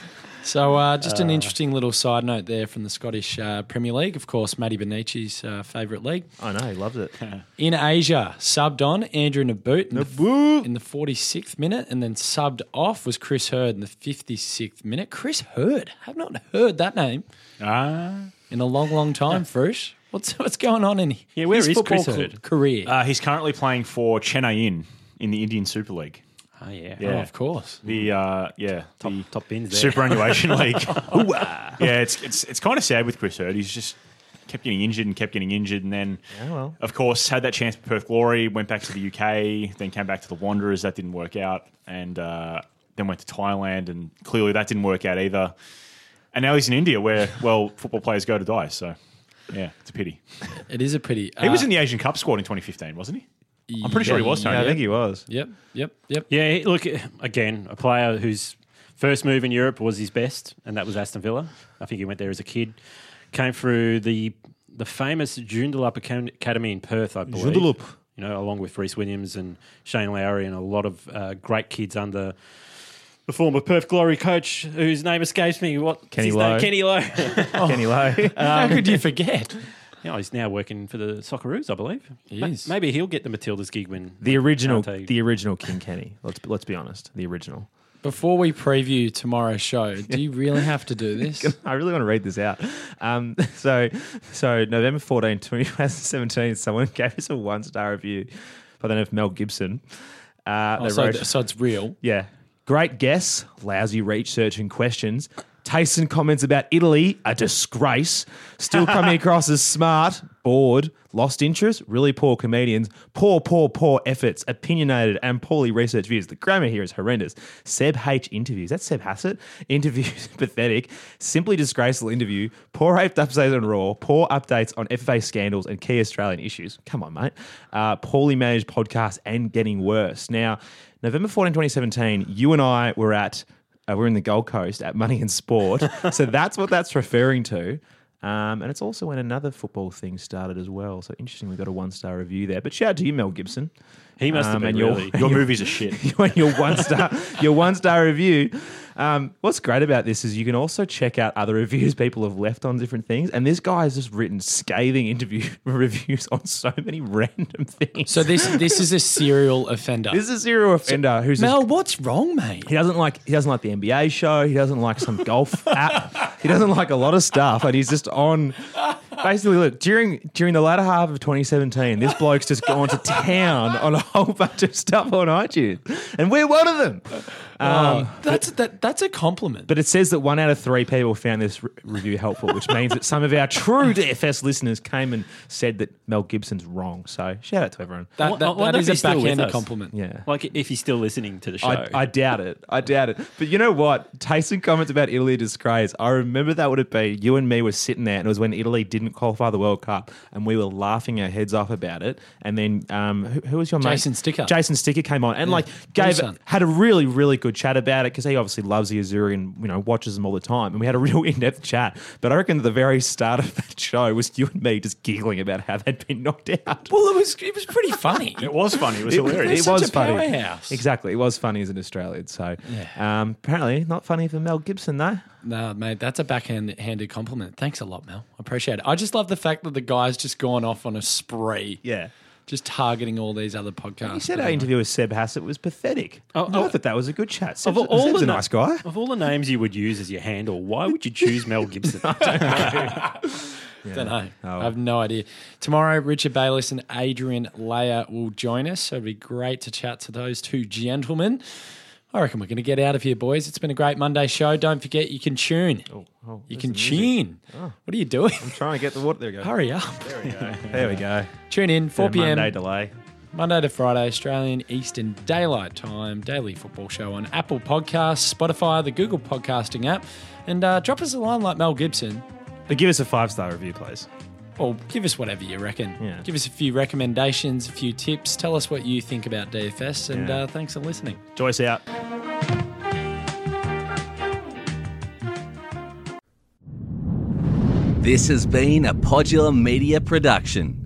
So uh, just an interesting little side note there from the Scottish uh, Premier League. Of course, Matty Bonici's uh, favourite league. I know, he loves it. In Asia, subbed on Andrew Naboot in, the, Naboot. in the forty-sixth minute, and then subbed off was Chris Hurd in the fifty-sixth minute. Chris Hurd, have not heard that name Ah. in a long, long time, Frush. What's what's going on in Yeah, where his is football Chris ca- Hurd? career? Uh, he's currently playing for Chennai In in the Indian Super League. Oh, yeah. Oh, of course. The uh, yeah, Top, the top bins there. superannuation league. yeah, it's it's it's kind of sad with Chris Hurd. He's just kept getting injured and kept getting injured, and then Yeah, well. of course had that chance for Perth Glory, went back to the U K, then came back to the Wanderers. That didn't work out, and uh, then went to Thailand, and clearly that didn't work out either. And now he's in India, where well football players go to die. So yeah, it's a pity. It is a pity. He was in the Asian Cup squad in twenty fifteen, wasn't he? I'm pretty sure he was, Tony. Yeah, I think he was. Yep, yep, yep. Yeah, he- look, again, a player whose first move in Europe was his best, and that was Aston Villa. I think he went there as a kid. Came through the the famous Joondalup Acad- Academy in Perth, I believe. Joondalup. You know, along with Reece Williams and Shane Lowry and a lot of uh, great kids under the former Perth Glory coach, whose name escapes me. What Kenny his Lowe. Name? Kenny Lowe. Kenny Lowe. How could you forget? Yeah, he's now working for the Socceroos, I believe. He Ma- is. Maybe he'll get the Matildas gig when The original, Kante- the original King Kenny. Let's let's be honest. The original. Before we preview tomorrow's show, do you really have to do this? I really want to read this out. Um, so, so November fourteenth, twenty seventeen, someone gave us a one star review by the name of Mel Gibson. Uh, Oh, they so, wrote, so it's real. yeah, great guess, lousy research and questions. Tastes and comments about Italy, a disgrace. Still coming across as smart, bored, lost interest, really poor comedians, poor, poor, poor efforts, opinionated and poorly researched views. The grammar here is horrendous. Seb H interviews. That's Seb Hassett. Interviews pathetic. Simply disgraceful interview. Poor raped updates on Raw. Poor updates on F F A scandals and key Australian issues. Come on, mate. Uh, poorly managed podcast and getting worse. Now, November fourteenth, twenty seventeen, you and I were at Uh, we're in the Gold Coast at Money and Sport. So that's what that's referring to. Um, and it's also when another football thing started as well. So interesting, we got a one-star review there. But shout out to you, Mel Gibson. He must have Um, been and your- really. Your movies are shit. your, your one-star your one-star review. Um, what's great about this is you can also check out other reviews people have left on different things. And this guy has just written scathing interview reviews on so many random things. So this this is a serial offender. This is a serial offender who's just- Mel, what's wrong, mate? He doesn't like he doesn't like the N B A show. He doesn't like some golf app. He doesn't like a lot of stuff, and he's just on. Basically, look during during the latter half of twenty seventeen, this bloke's just gone to town on a whole bunch of stuff on iTunes, and we're one of them. Um, That's that that's a compliment. but it says that one out of three people found this re- review helpful, which means that some of our true D F S listeners came and said that Mel Gibson's wrong. So shout out to everyone. that, I that, wonder that if is a he's still with backhanded us. compliment. Yeah. Like if he's still listening to the show. I, I doubt it. I doubt it. But you know what? Taste and comments about Italy disgrace. I remember that would have been you and me were sitting there, and it was when Italy didn't qualify the World Cup, and we were laughing our heads off about it. And then um, who, who was your mate? Jason Sticker. Jason Sticker came on and like gave Son. had a really really good chat about it because he obviously loves the Azuri and you know watches them all the time, and we had a real in depth chat. But I reckon at the very start of that show was you and me just giggling about how they'd been knocked out. Well, it was it was pretty funny. It was funny. It was It, hilarious. it such was a funny. powerhouse. Exactly. It was funny as an Australian. So um, apparently not funny for Mel Gibson, though. No, mate, that's a backhanded compliment. Thanks a lot, Mel. I appreciate it. I just love the fact that the guy's just gone off on a spree. Yeah. Just targeting all these other podcasts. He said But our anyway. interview with Seb Hassett was pathetic. Oh, I oh. thought that was a good chat. Of Seb's, all Seb's the a na- nice guy. Of all the names you would use as your handle, why would you choose Mel Gibson? Don't know. Oh. I have no idea. Tomorrow, Richard Bayliss and Adrian Leia will join us. So it'd be great to chat to those two gentlemen. I reckon we're going to get out of here, boys. It's been a great Monday show. Don't forget, you can tune. Oh, oh, you there's can the music. tune. What are you doing? I'm trying to get the water. There we go. Hurry up. There we go. Tune in, four Bit of p.m. Monday delay. Monday to Friday, Australian Eastern Daylight Time, daily football show on Apple Podcasts, Spotify, the Google Podcasting app. And uh, drop us a line like Mel Gibson. But give us a five star review, please. Or give us whatever you reckon. Yeah. Give us a few recommendations, a few tips. Tell us what you think about D F S. And Yeah. uh, thanks for listening. Joyce out. This has been a Podular Media production.